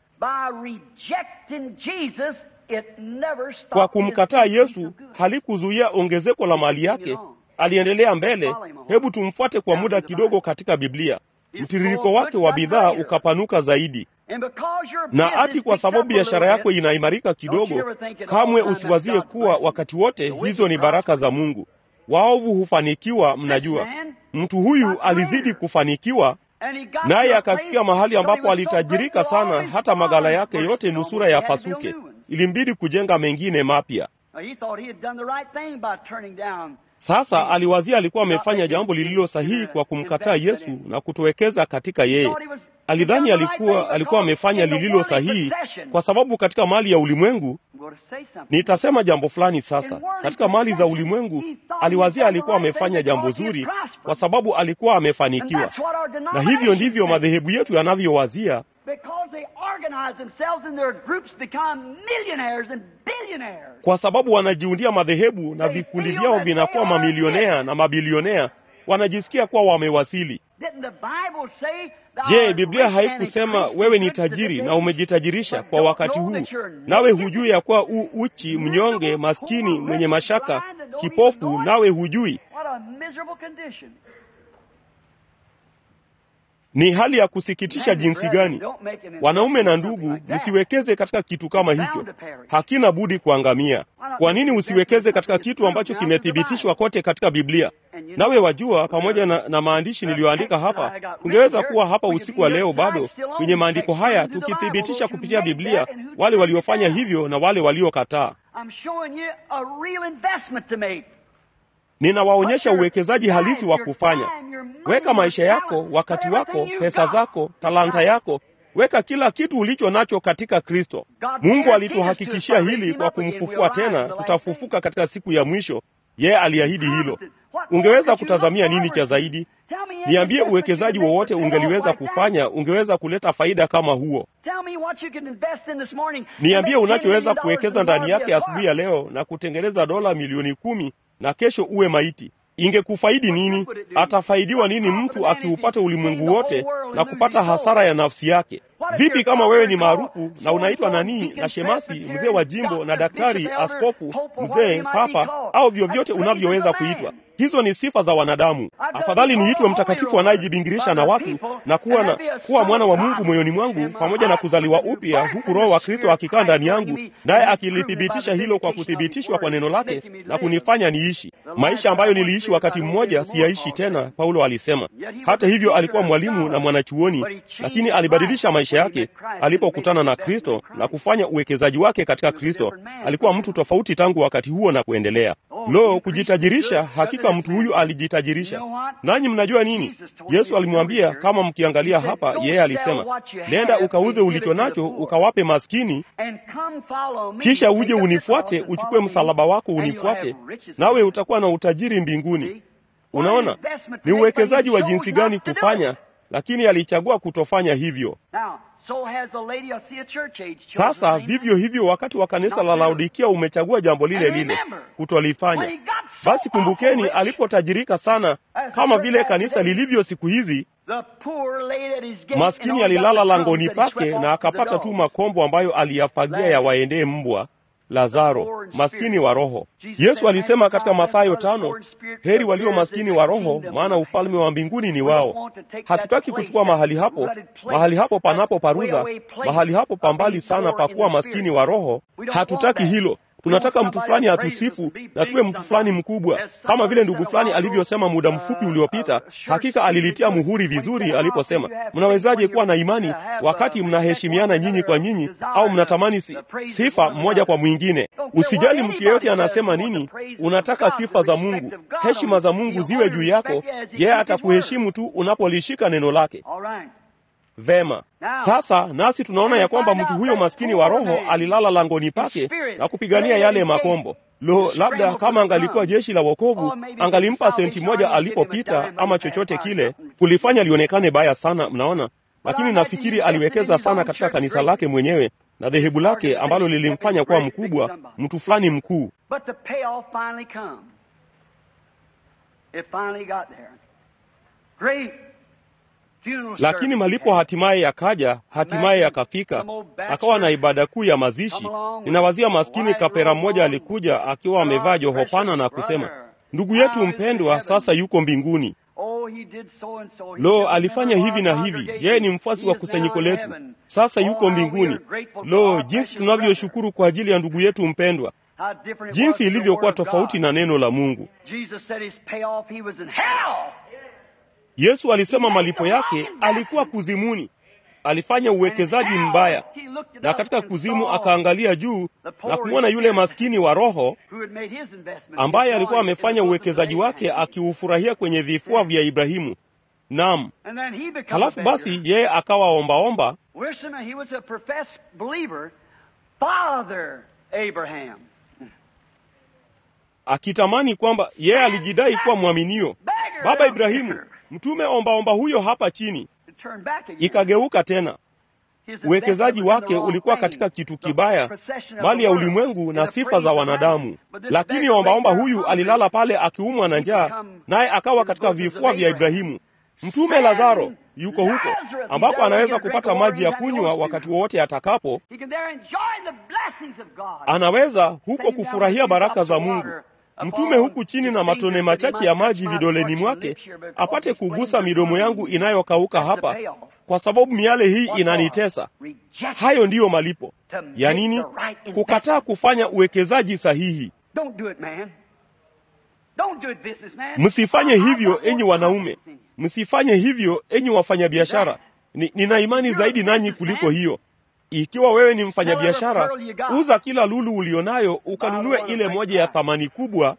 Kwa kumkataa Yesu, halikuzuia ongezeko la mali yake. Aliendelea mbele. Hebu tumfuate kwa muda kidogo katika Biblia. Mtiririko wake wa bidhaa ukapanuka zaidi. Na ati kwa sababu biashara yako inaimarika kidogo, kamwe usiwazie kuwa wakati wote hizo ni baraka za Mungu. Waovu hufanikiwa, mnajua. Mtu huyu alizidi kufanikiwa, naye akafikia mahali ambapo alitajirika sana hata maghala yake yote nusura ya pasuke. Ilimbidi kujenga mengine mapya. Sasa aliwazia alikuwa amefanya jambo lililo sahihi kwa kumkataa Yesu na kutowekeza katika yeye. Alidhani alikuwa amefanya lililo sahihi kwa sababu katika mali ya ulimwengu, nitasema jambo fulani sasa. Katika mali za ulimwengu, aliwazia alikuwa amefanya jambo zuri kwa sababu alikuwa amefanikiwa. Na hivyo ndivyo madhehebu yetu yanavyowazia. Kwa sababu wanajiundia madhehebu na vikundi vyao vinakuwa mamilionea na mabilionea, wanajisikia kuwa wamewasili. Je, Biblia haikusema wewe ni tajiri na umejitajirisha kwa wakati huu, nawe hujui ya kuwa uchi, mnyonge, maskini, mwenye mashaka, kipofu, nawe hujui? Ni hali ya kusikitisha jinsi gani. Wanaume na ndugu, msiwekeze katika kitu kama hicho. Hakina budi kuangamia. Kwa nini usiwekeze katika kitu ambacho kimethibitishwa kote katika Biblia? Nawe wajua, pamoja na maandishi niliyoandika hapa, ungeweza kuwa hapa usiku wa leo bado kwenye maandiko haya tukithibitisha kupitia Biblia wale waliofanya hivyo na wale waliokataa. Ninawaonyesha uwekezaji halisi wa kufanya. Weka maisha yako, wakati wako, pesa zako, talanta yako, weka kila kitu ulicho nacho katika Kristo. Mungu alituhakikishia hili kwa kumfufua tena. Tutafufuka katika siku ya mwisho. Yeye aliahidi hilo. Ungeweza kutazamia nini cha zaidi? Niambie uwekezaji wowote ungeliweza kufanya, ungeweza kuleta faida kama huo. Niambie unachoweza kuwekeza ndani yake asubuhi ya leo na kutengeneza dola milioni 10 na kesho uwe maiti. Ingekufaidi nini? Atafaidiwa nini mtu akiupata ulimwengu wote na kupata hasara ya nafsi yake? Vipi kama wewe ni maarufu na unaitwa nani na shemasi, mzee wa jimbo na daktari, askofu, mzee, papa au vyovyote unavyoweza kuitwa? Hizo ni sifa za wanadamu. Afadhali niitwe mtakatifu anayejibingirisha na watu na kuwa mwana wa Mungu moyoni mwangu, pamoja na kuzaliwa upya, huku Roho wa Kristo akikaa ndani yangu, naye akilithibitisha hilo kwa kuthibitishwa kwa neno lake na kunifanya niishi maisha ambayo niliishi wakati mmoja, siyaishi tena, Paulo alisema. Hata hivyo alikuwa mwalimu na mwanachuoni, lakini alibadilisha maisha yake alipokutana na Kristo na kufanya uwekezaji wake katika Kristo. Alikuwa mtu tofauti tangu wakati huo na kuendelea. Kujitajirisha, hakika mtu huyu alijitajirisha. Nanyi mnajua nini? Yesu alimwambia, kama mkiangalia hapa, yeye alisema, nenda ukauze ulicho nacho ukawape maskini, kisha uje unifuate, uchukue msalaba wako unifuate, nawe utakuwa na utajiri mbinguni. Unaona, ni uwekezaji wa jinsi gani kufanya, lakini alichagua kutofanya hivyo. Sasa vivyo hivyo wakati wa kanisa la Laodikia umechagua jambo lile lile, kutolifanya. Basi kumbukeni, alipotajirika sana kama vile kanisa lilivyo siku hizi, maskini alilala langoni pake na akapata tu makombo ambayo aliyafagia ya waendee mbwa. Lazaro, maskini wa roho. Yesu alisema katika Mathayo 5, heri walio maskini wa roho, maana ufalme wa mbinguni ni wao. Hatutaki kuchukua mahali hapo panapo paruza, mahali hapo pambali sana pa kuwa maskini wa roho. Hatutaki hilo. Tunataka mtu fulani atusifu na tuwe mtu fulani mkubwa, kama vile ndugu fulani alivyosema muda mfupi uliopita. Hakika alilitia muhuri vizuri aliposema, mnawezaje kuwa na imani wakati mnaheshimiana nyinyi kwa nyinyi, au mnatamani sifa mmoja kwa mwingine? Usijali mtu yeyote anasema nini, unataka sifa za Mungu, heshima za Mungu ziwe juu yako. Yeye atakuheshimu tu unapolishika neno lake. Vema. Sasa nasi tunaona ya kwamba mtu huyo maskini wa roho alilala langoni pake na kupigania yale makombo. Labda kama angalikuwa jeshi la wokovu, angalimpa senti moja alipopita ama chochote kile, kulifanya lionekane baya sana, mnaona? Lakini nafikiri aliwekeza sana katika kanisa lake mwenyewe na dhehebu lake ambalo lilimfanya kuwa mkubwa, mtu fulani mkuu. Lakini malipo hatimaye yakaja, hatimaye yakafika, akawa na ibada kuu ya mazishi. Ninawazia maskini kapera mmoja alikuja akiwa amevaa joho pana na kusema, ndugu yetu mpendwa sasa yuko mbinguni. Alifanya hivi na hivi, yeye ni mfuasi wa kusanyiko letu, sasa yuko mbinguni. Jinsi tunavyoshukuru kwa ajili ya ndugu yetu mpendwa, jinsi ilivyokuwa tofauti na neno la Mungu. Yesu alisema malipo yake alikuwa kuzimuni. Alifanya uwekezaji mbaya, na katika kuzimu akaangalia juu na kumwona yule maskini wa roho ambaye alikuwa amefanya uwekezaji wake akiufurahia kwenye vifua vya Ibrahimu. Naam. Halafu basi yeye akawa ombaomba. Akitamani kwamba yeye alijidai kuwa mwaminio. Baba Ibrahimu, mtume ombaomba huyo hapa chini. Ikageuka tena. Uwekezaji wake ulikuwa katika kitu kibaya, mali ya ulimwengu na sifa za wanadamu. Lakini ombaomba huyu alilala pale akiumwa na njaa, naye akawa katika vifua vya Ibrahimu. Mtume Lazaro yuko huko ambapo anaweza kupata maji ya kunywa wakati wowote atakapo. Anaweza huko kufurahia baraka za Mungu. Mtume huku chini na matone machache ya maji vidoleni mwake, apate kugusa midomo yangu inayokauka hapa, kwa sababu miale hii inanitesa. Hayo ndiyo malipo ya nini? Kukataa kufanya uwekezaji sahihi. Msifanye hivyo enyi wanaume, msifanye hivyo enyi wafanyabiashara. Nina imani zaidi nanyi kuliko hiyo. Ikiwa wewe ni mfanyabiashara, uza kila lulu ulionayo ukanunue ile moja ya thamani kubwa.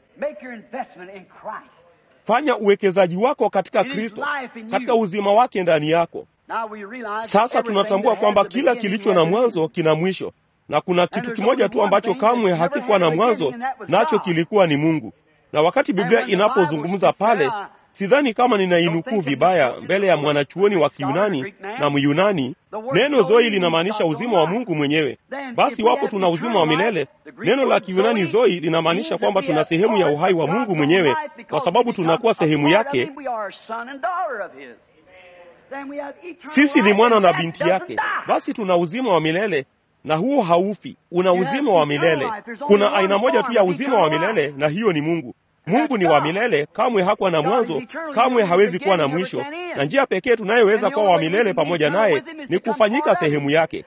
Fanya uwekezaji wako katika Kristo, katika uzima wake ndani yako. Sasa tunatambua kwamba kila kilicho na mwanzo kina mwisho, na kuna kitu kimoja tu ambacho kamwe hakikuwa na mwanzo, nacho kilikuwa ni Mungu. Na wakati Biblia inapozungumza pale, sidhani kama ninainukuu vibaya mbele ya mwanachuoni wa Kiyunani na Myunani, neno Zoe linamaanisha uzima wa Mungu mwenyewe. Basi wapo tuna uzima wa milele. Neno la Kiyunani Zoe linamaanisha kwamba tuna sehemu ya uhai wa Mungu mwenyewe, kwa sababu tunakuwa sehemu yake. Sisi ni mwana na binti yake. Basi tuna uzima wa milele, na huo haufi, una uzima wa milele. Kuna aina moja tu ya uzima wa milele, na hiyo ni Mungu. Mungu ni wa milele, kamwe hakuwa na mwanzo, kamwe hawezi kuwa na mwisho. Na njia pekee tunayoweza kuwa wa milele pamoja naye ni kufanyika sehemu yake.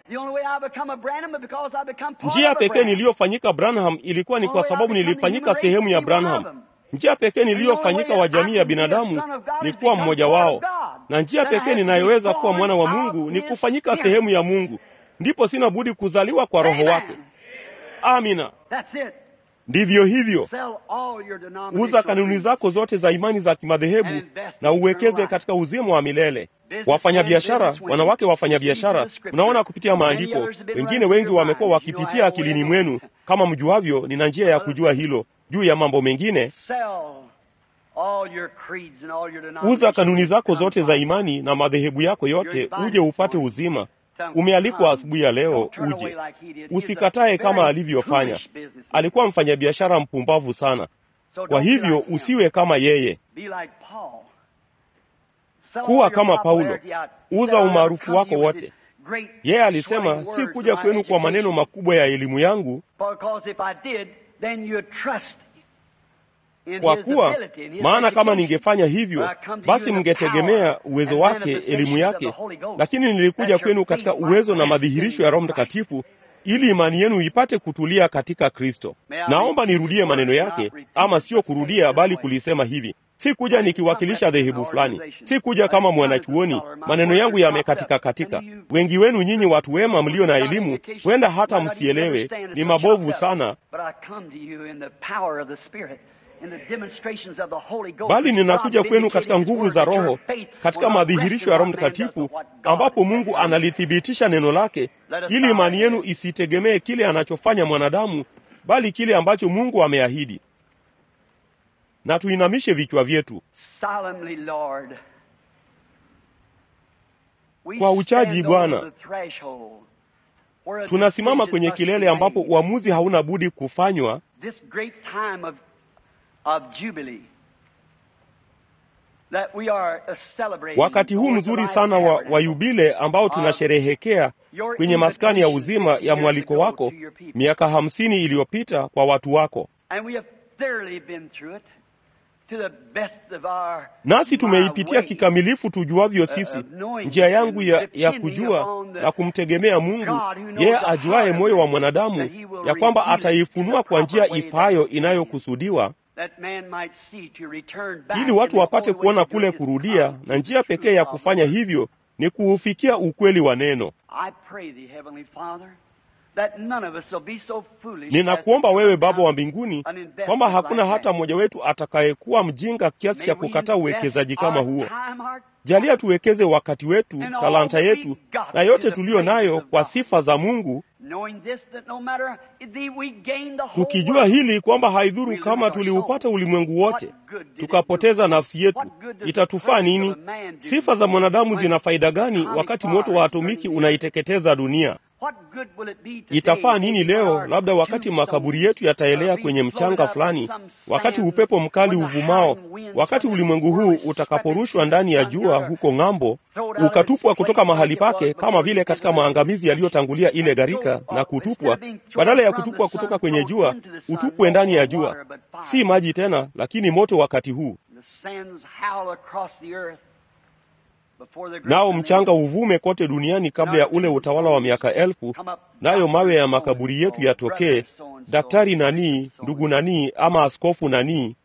Njia pekee niliyofanyika Branham ilikuwa ni kwa sababu nilifanyika sehemu ya Branham. Njia pekee niliyofanyika wa jamii ya binadamu ni kuwa mmoja wao. Na njia pekee ninayoweza kuwa mwana wa Mungu ni kufanyika sehemu ya Mungu. Ndipo sina budi kuzaliwa kwa Roho wake. Amina. Ndivyo hivyo. Uza kanuni zako zote za imani za kimadhehebu na uwekeze katika uzima wa milele. Wafanyabiashara, wanawake wafanyabiashara, mnaona kupitia maandiko, wengine wengi wamekuwa wakipitia akilini mwenu. Kama mjuavyo, nina njia ya kujua hilo. Juu ya mambo mengine, uza kanuni zako zote za imani na madhehebu yako yote, uje upate uzima. Umealikwa asubuhi ya leo uje. Usikatae kama alivyofanya. Alikuwa mfanyabiashara mpumbavu sana. Kwa hivyo usiwe kama yeye. Kuwa kama Paulo. Uza umaarufu wako wote. Yeye alisema, si kuja kwenu kwa maneno makubwa ya elimu yangu, kwa kuwa maana kama ningefanya hivyo, basi mngetegemea uwezo wake, elimu yake, lakini nilikuja kwenu katika uwezo na madhihirisho ya Roho Mtakatifu, ili imani yenu ipate kutulia katika Kristo. Naomba nirudie maneno yake, ama sio kurudia, bali kulisema hivi: si kuja nikiwakilisha dhehebu fulani, si kuja kama mwanachuoni. Maneno yangu yamekatika katika. Wengi wenu nyinyi watu wema mlio na elimu, huenda hata msielewe, ni mabovu sana, bali ninakuja kwenu katika nguvu za Roho, katika madhihirisho ya Roho Mtakatifu, ambapo Mungu analithibitisha neno lake, ili imani yenu isitegemee kile anachofanya mwanadamu, bali kile ambacho Mungu ameahidi. Na tuinamishe vichwa vyetu. Kwa uchaji Bwana, tunasimama kwenye kilele ambapo uamuzi hauna budi kufanywa. Wakati huu mzuri sana wa yubile ambao tunasherehekea kwenye maskani ya uzima ya mwaliko wako miaka 50 iliyopita kwa watu wako. Nasi tumeipitia kikamilifu tujuavyo sisi, njia yangu ya kujua na kumtegemea Mungu, yeye ajuaye moyo wa mwanadamu, ya kwamba ataifunua kwa njia ifaayo inayokusudiwa, ili watu wapate kuona kule kurudia, na njia pekee ya kufanya hivyo ni kuufikia ukweli wa neno. Ninakuomba wewe Baba wa mbinguni, kwamba hakuna hata mmoja wetu atakayekuwa mjinga kiasi cha kukataa uwekezaji kama huo. Jalia tuwekeze wakati wetu, talanta yetu, na yote tulio nayo kwa sifa za Mungu, tukijua hili kwamba haidhuru kama tuliupata ulimwengu wote tukapoteza nafsi yetu, itatufaa nini? Sifa za mwanadamu zina faida gani wakati moto wa atomiki unaiteketeza dunia? Itafaa nini leo, labda wakati makaburi yetu yataelea kwenye mchanga fulani, wakati upepo mkali uvumao, wakati ulimwengu huu utakaporushwa ndani ya jua huko ng'ambo, ukatupwa kutoka mahali pake, kama vile katika maangamizi yaliyotangulia ile gharika, na kutupwa, badala ya kutupwa kutoka kwenye jua, utupwe ndani ya jua, si maji tena, lakini moto wakati huu. Nao mchanga uvume kote duniani kabla ya ule utawala wa miaka 1000, nayo mawe ya makaburi yetu yatokee, daktari nani, ndugu nani, ama askofu nani.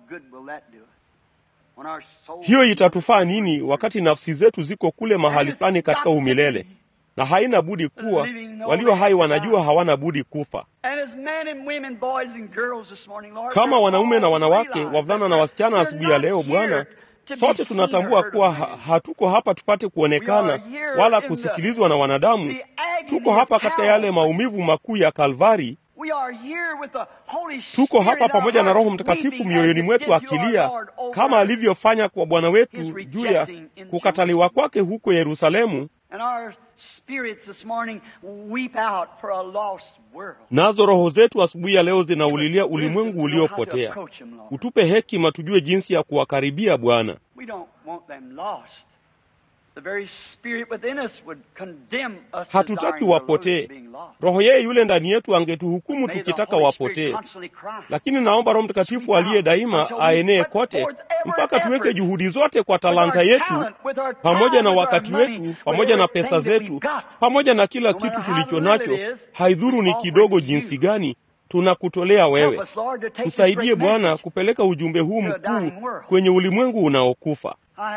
Hiyo itatufaa nini wakati nafsi zetu ziko kule mahali fulani katika umilele? Na haina budi kuwa, walio hai wanajua hawana budi kufa. Kama wanaume na wanawake, wavulana na wasichana, asubuhi ya leo Bwana, sote tunatambua kuwa hatuko hapa tupate kuonekana wala kusikilizwa na wanadamu. Tuko hapa katika yale maumivu makuu ya Kalvari. Tuko hapa pamoja na Roho Mtakatifu mioyoni mwetu akilia, kama alivyofanya kwa Bwana wetu juu ya kukataliwa kwake huko Yerusalemu. Nazo roho zetu asubuhi ya leo zinaulilia ulimwengu uliopotea. Utupe hekima tujue jinsi ya kuwakaribia Bwana. Hatutaki wapotee. Roho yeye yule ndani yetu angetuhukumu tukitaka wapotee. Lakini naomba Roho Mtakatifu aliye daima aenee kote, mpaka tuweke juhudi zote kwa talanta yetu, pamoja na wakati wetu, pamoja na pesa zetu, pamoja na kila kitu tulicho nacho, haidhuru ni kidogo jinsi gani, tunakutolea wewe. Tusaidie Bwana kupeleka ujumbe huu mkuu kwenye ulimwengu unaokufa.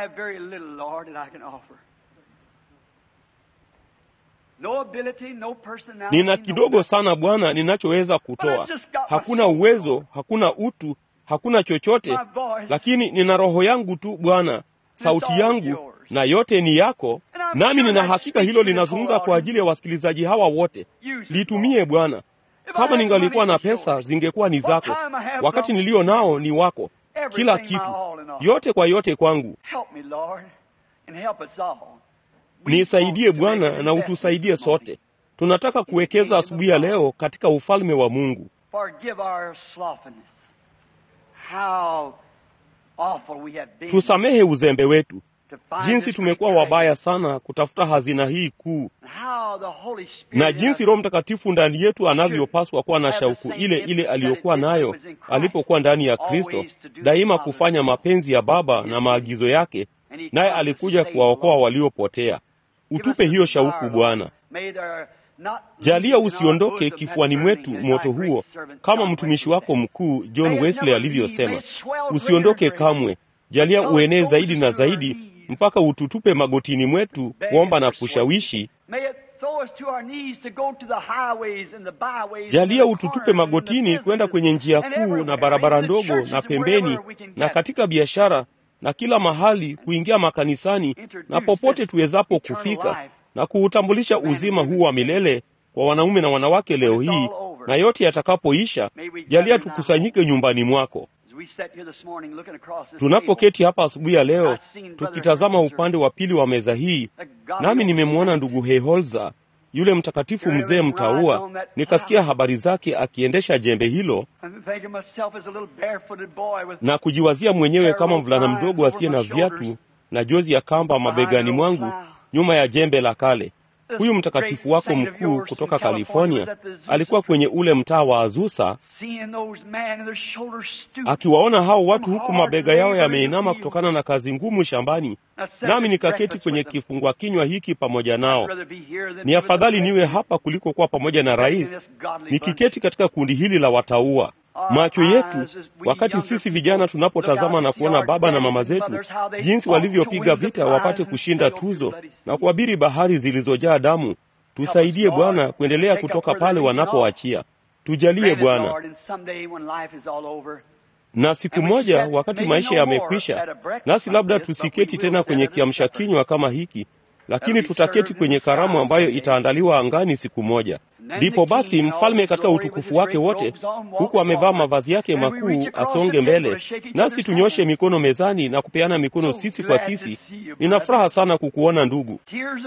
Nina kidogo sana Bwana ninachoweza kutoa. Hakuna uwezo, hakuna utu, hakuna chochote, lakini nina roho yangu tu Bwana, sauti yangu, na yote ni yako. Nami nina hakika hilo linazungumza kwa ajili ya wasikilizaji hawa wote. Litumie Bwana. Kama ningalikuwa na pesa, zingekuwa ni zako. Wakati nilio nao ni wako. Kila kitu, yote kwa yote kwangu. Nisaidie Bwana na utusaidie sote. Tunataka kuwekeza asubuhi ya leo katika ufalme wa Mungu. Tusamehe uzembe wetu. Jinsi tumekuwa wabaya sana kutafuta hazina hii kuu, na jinsi Roho Mtakatifu ndani yetu anavyopaswa kuwa na shauku ile ile aliyokuwa nayo alipokuwa ndani ya Kristo, daima kufanya mapenzi ya Baba na maagizo yake, naye alikuja kuwaokoa waliopotea. Utupe hiyo shauku Bwana. Jalia usiondoke kifuani mwetu moto huo, kama mtumishi wako mkuu John Wesley alivyosema. Usiondoke kamwe. Jalia uenee zaidi na zaidi mpaka ututupe magotini mwetu kuomba na kushawishi. Jalia ututupe magotini kwenda kwenye njia kuu na barabara ndogo na pembeni na katika biashara na kila mahali, kuingia makanisani na popote tuwezapo kufika na kuutambulisha uzima huu wa milele kwa wanaume na wanawake leo hii, na yote yatakapoisha, jalia tukusanyike nyumbani mwako. Tunapoketi hapa asubuhi ya leo tukitazama upande wa pili wa meza hii, nami nimemwona ndugu Heiholza, yule mtakatifu mzee mtaua. Nikasikia habari zake akiendesha jembe hilo na kujiwazia mwenyewe kama mvulana mdogo asiye na viatu na jozi ya kamba mabegani mwangu nyuma ya jembe la kale. Huyu mtakatifu wako mkuu kutoka California alikuwa kwenye ule mtaa wa Azusa, akiwaona hao watu huku mabega yao yameinama kutokana na kazi ngumu shambani. Nami nikaketi kwenye kifungua kinywa hiki pamoja nao. Ni afadhali niwe hapa kuliko kuwa pamoja na rais, nikiketi katika kundi hili la wataua. Macho yetu wakati sisi vijana tunapotazama na kuona baba na mama zetu jinsi walivyopiga vita wapate kushinda tuzo na kuabiri bahari zilizojaa damu, tusaidie Bwana kuendelea kutoka pale wanapoachia. Tujalie Bwana. Na siku moja wakati maisha yamekwisha, nasi labda tusiketi tena kwenye kiamsha kinywa kama hiki, lakini tutaketi kwenye karamu ambayo itaandaliwa angani siku moja. Ndipo basi mfalme katika utukufu wake wote, huku amevaa mavazi yake makuu, asonge mbele, nasi tunyoshe mikono mezani na kupeana mikono sisi kwa sisi. Nina furaha sana kukuona ndugu.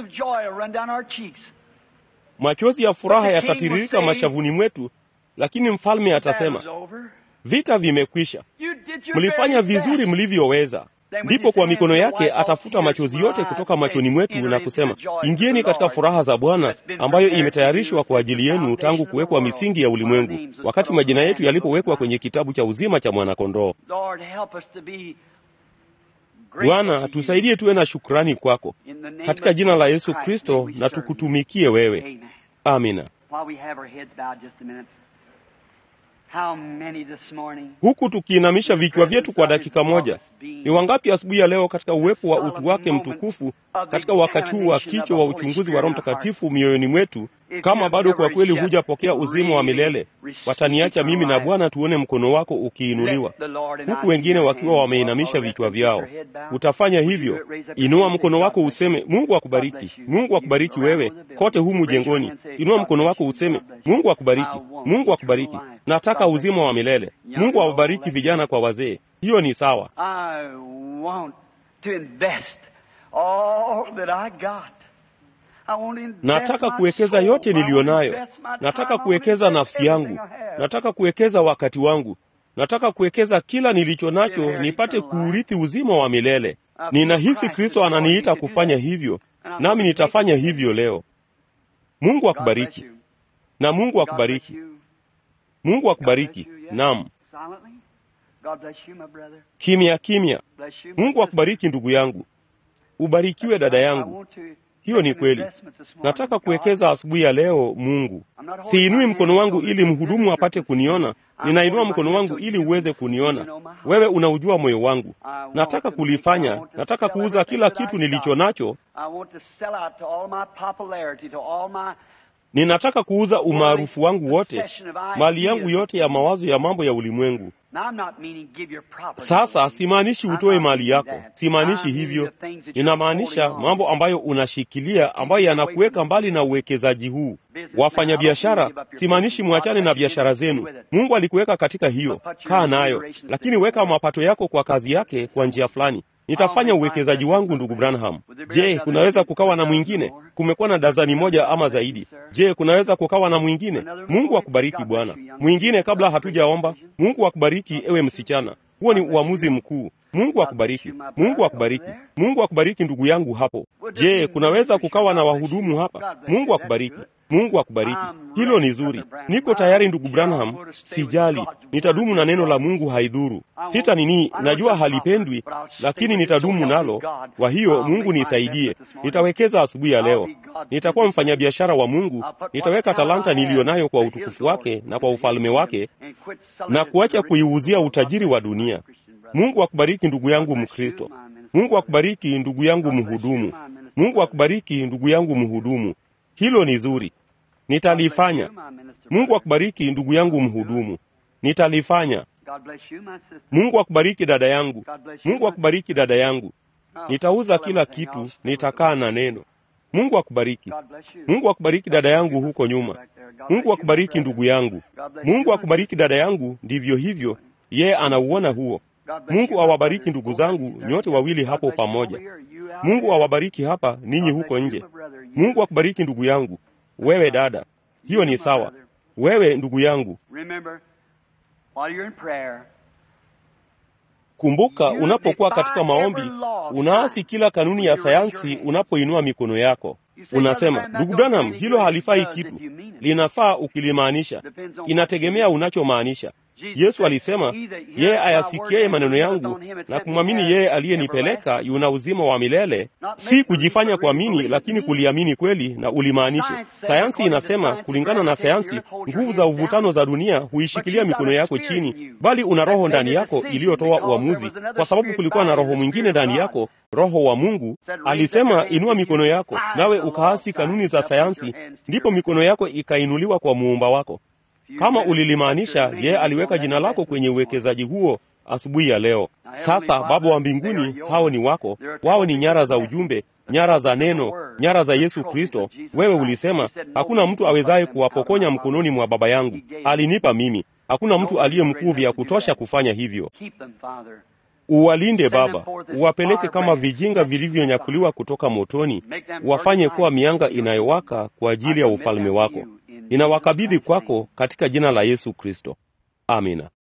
Machozi ya furaha yatatiririka mashavuni mwetu, lakini mfalme atasema, vita vimekwisha. Mlifanya vizuri mlivyoweza. Ndipo kwa mikono yake atafuta machozi yote kutoka machoni mwetu na kusema, ingieni katika furaha za Bwana ambayo imetayarishwa kwa ajili yenu tangu kuwekwa misingi ya ulimwengu, wakati majina yetu yalipowekwa kwenye kitabu cha uzima cha mwana-kondoo. Bwana, tusaidie tuwe na shukrani kwako. Katika jina la Yesu Kristo na tukutumikie wewe. Amina. Huku tukiinamisha vichwa vyetu kwa dakika moja, ni wangapi asubuhi ya leo katika uwepo wa utu wake mtukufu, katika wakati huu wa kicho wa uchunguzi wa Roho Mtakatifu mioyoni mwetu, kama bado kwa kweli hujapokea uzima wa milele, wataniacha mimi na Bwana tuone mkono wako ukiinuliwa, huku wengine wakiwa wameinamisha vichwa vyao. Utafanya hivyo, inua mkono wako useme, Mungu akubariki. Mungu akubariki wewe kote humu jengoni. Inua mkono wako useme, Mungu akubariki. Mungu akubariki. Nataka uzima wa milele. Mungu awabariki vijana kwa wazee. Hiyo ni sawa. Nataka kuwekeza yote nilionayo. Nataka kuwekeza nafsi yangu. Nataka kuwekeza wakati wangu. Nataka kuwekeza kila nilicho nacho nipate kuurithi uzima wa milele. Ninahisi Kristo ananiita kufanya hivyo, nami nitafanya hivyo leo. Mungu akubariki. Na Mungu akubariki. Mungu akubariki. Naam. Kimya kimya. Mungu akubariki ndugu yangu. Ubarikiwe dada yangu. Hiyo ni kweli. Nataka kuwekeza asubuhi ya leo, Mungu. Siinui mkono wangu ili mhudumu apate kuniona. Ninainua mkono wangu ili uweze kuniona. Wewe unaujua moyo wangu. Nataka kulifanya. Nataka kuuza kila kitu nilicho nacho. Ninataka kuuza umaarufu wangu wote, mali yangu yote ya mawazo ya mambo ya ulimwengu. Sasa simaanishi utoe mali yako. Simaanishi hivyo. Ninamaanisha mambo ambayo unashikilia, ambayo yanakuweka mbali na uwekezaji huu. Wafanya biashara, simaanishi muachane na biashara zenu. Mungu alikuweka katika hiyo. Kaa nayo. Lakini weka mapato yako kwa kazi yake kwa njia fulani. Nitafanya uwekezaji wangu, ndugu Branham. Je, kunaweza kukawa na mwingine? Kumekuwa na dazani moja ama zaidi. Je, kunaweza kukawa na mwingine? Mungu akubariki bwana. Mwingine kabla hatujaomba. Mungu akubariki ewe msichana. Huo ni uamuzi mkuu. Mungu akubariki. Mungu akubariki. Mungu akubariki ndugu yangu hapo. Je, kunaweza kukawa na wahudumu hapa? Mungu akubariki. Mungu akubariki. Hilo ni zuri. Niko tayari ndugu Branham, sijali. Nitadumu na neno la Mungu, haidhuru. Najua halipendwi, lakini nitadumu nalo. Kwa hiyo Mungu nisaidie. Nitawekeza asubuhi ya leo. Nitakuwa mfanyabiashara wa Mungu. Nitaweka talanta nilionayo kwa utukufu wake na kwa ufalme wake, na kuacha kuiuzia utajiri wa dunia. Mungu akubariki ndugu yangu Mkristo. Mungu akubariki ndugu yangu mhudumu. Mungu akubariki ndugu yangu mhudumu. Hilo ni zuri. Nitalifanya. Mungu akubariki ndugu yangu mhudumu. Nitalifanya. Mungu akubariki dada yangu. Mungu akubariki dada yangu. Nitauza kila kitu, nitakaa na neno. Mungu akubariki. Mungu akubariki dada yangu huko nyuma. Mungu akubariki ndugu yangu. Mungu akubariki dada yangu, ndivyo hivyo. Yeye anauona huo. Mungu awabariki ndugu zangu nyote wawili hapo pamoja. Mungu awabariki hapa ninyi huko nje. Mungu akubariki ndugu yangu. Wewe dada, hiyo ni sawa. Wewe ndugu yangu, kumbuka, unapokuwa katika maombi, unaasi kila kanuni ya sayansi unapoinua mikono yako. Unasema, ndugu Branham, hilo halifai kitu. Linafaa ukilimaanisha. Inategemea unachomaanisha. Yesu alisema, yeye ayasikiaye maneno yangu na kumwamini yeye aliyenipeleka yuna uzima wa milele. Si kujifanya kuamini, lakini kuliamini kweli na ulimaanishe. Sayansi inasema, kulingana na sayansi, nguvu za uvutano za dunia huishikilia mikono yako chini, bali una roho ndani yako iliyotoa uamuzi, kwa sababu kulikuwa na roho mwingine ndani yako, roho wa Mungu. Alisema, inua mikono yako, nawe ukaasi kanuni za sayansi, ndipo mikono yako ikainuliwa kwa muumba wako. Kama ulilimaanisha, yeye aliweka jina lako kwenye uwekezaji huo asubuhi ya leo. Sasa Baba wa mbinguni, hao ni wako. Wao ni nyara za ujumbe, nyara za neno, nyara za Yesu Kristo. Wewe ulisema, hakuna mtu awezaye kuwapokonya mkononi mwa Baba yangu. Alinipa mimi. Hakuna mtu aliye mkuu vya kutosha kufanya hivyo. Uwalinde Baba, uwapeleke kama vijinga vilivyonyakuliwa kutoka motoni, uwafanye kuwa mianga inayowaka kwa ajili ya ufalme wako. Ninawakabidhi kwako katika jina la Yesu Kristo. Amina.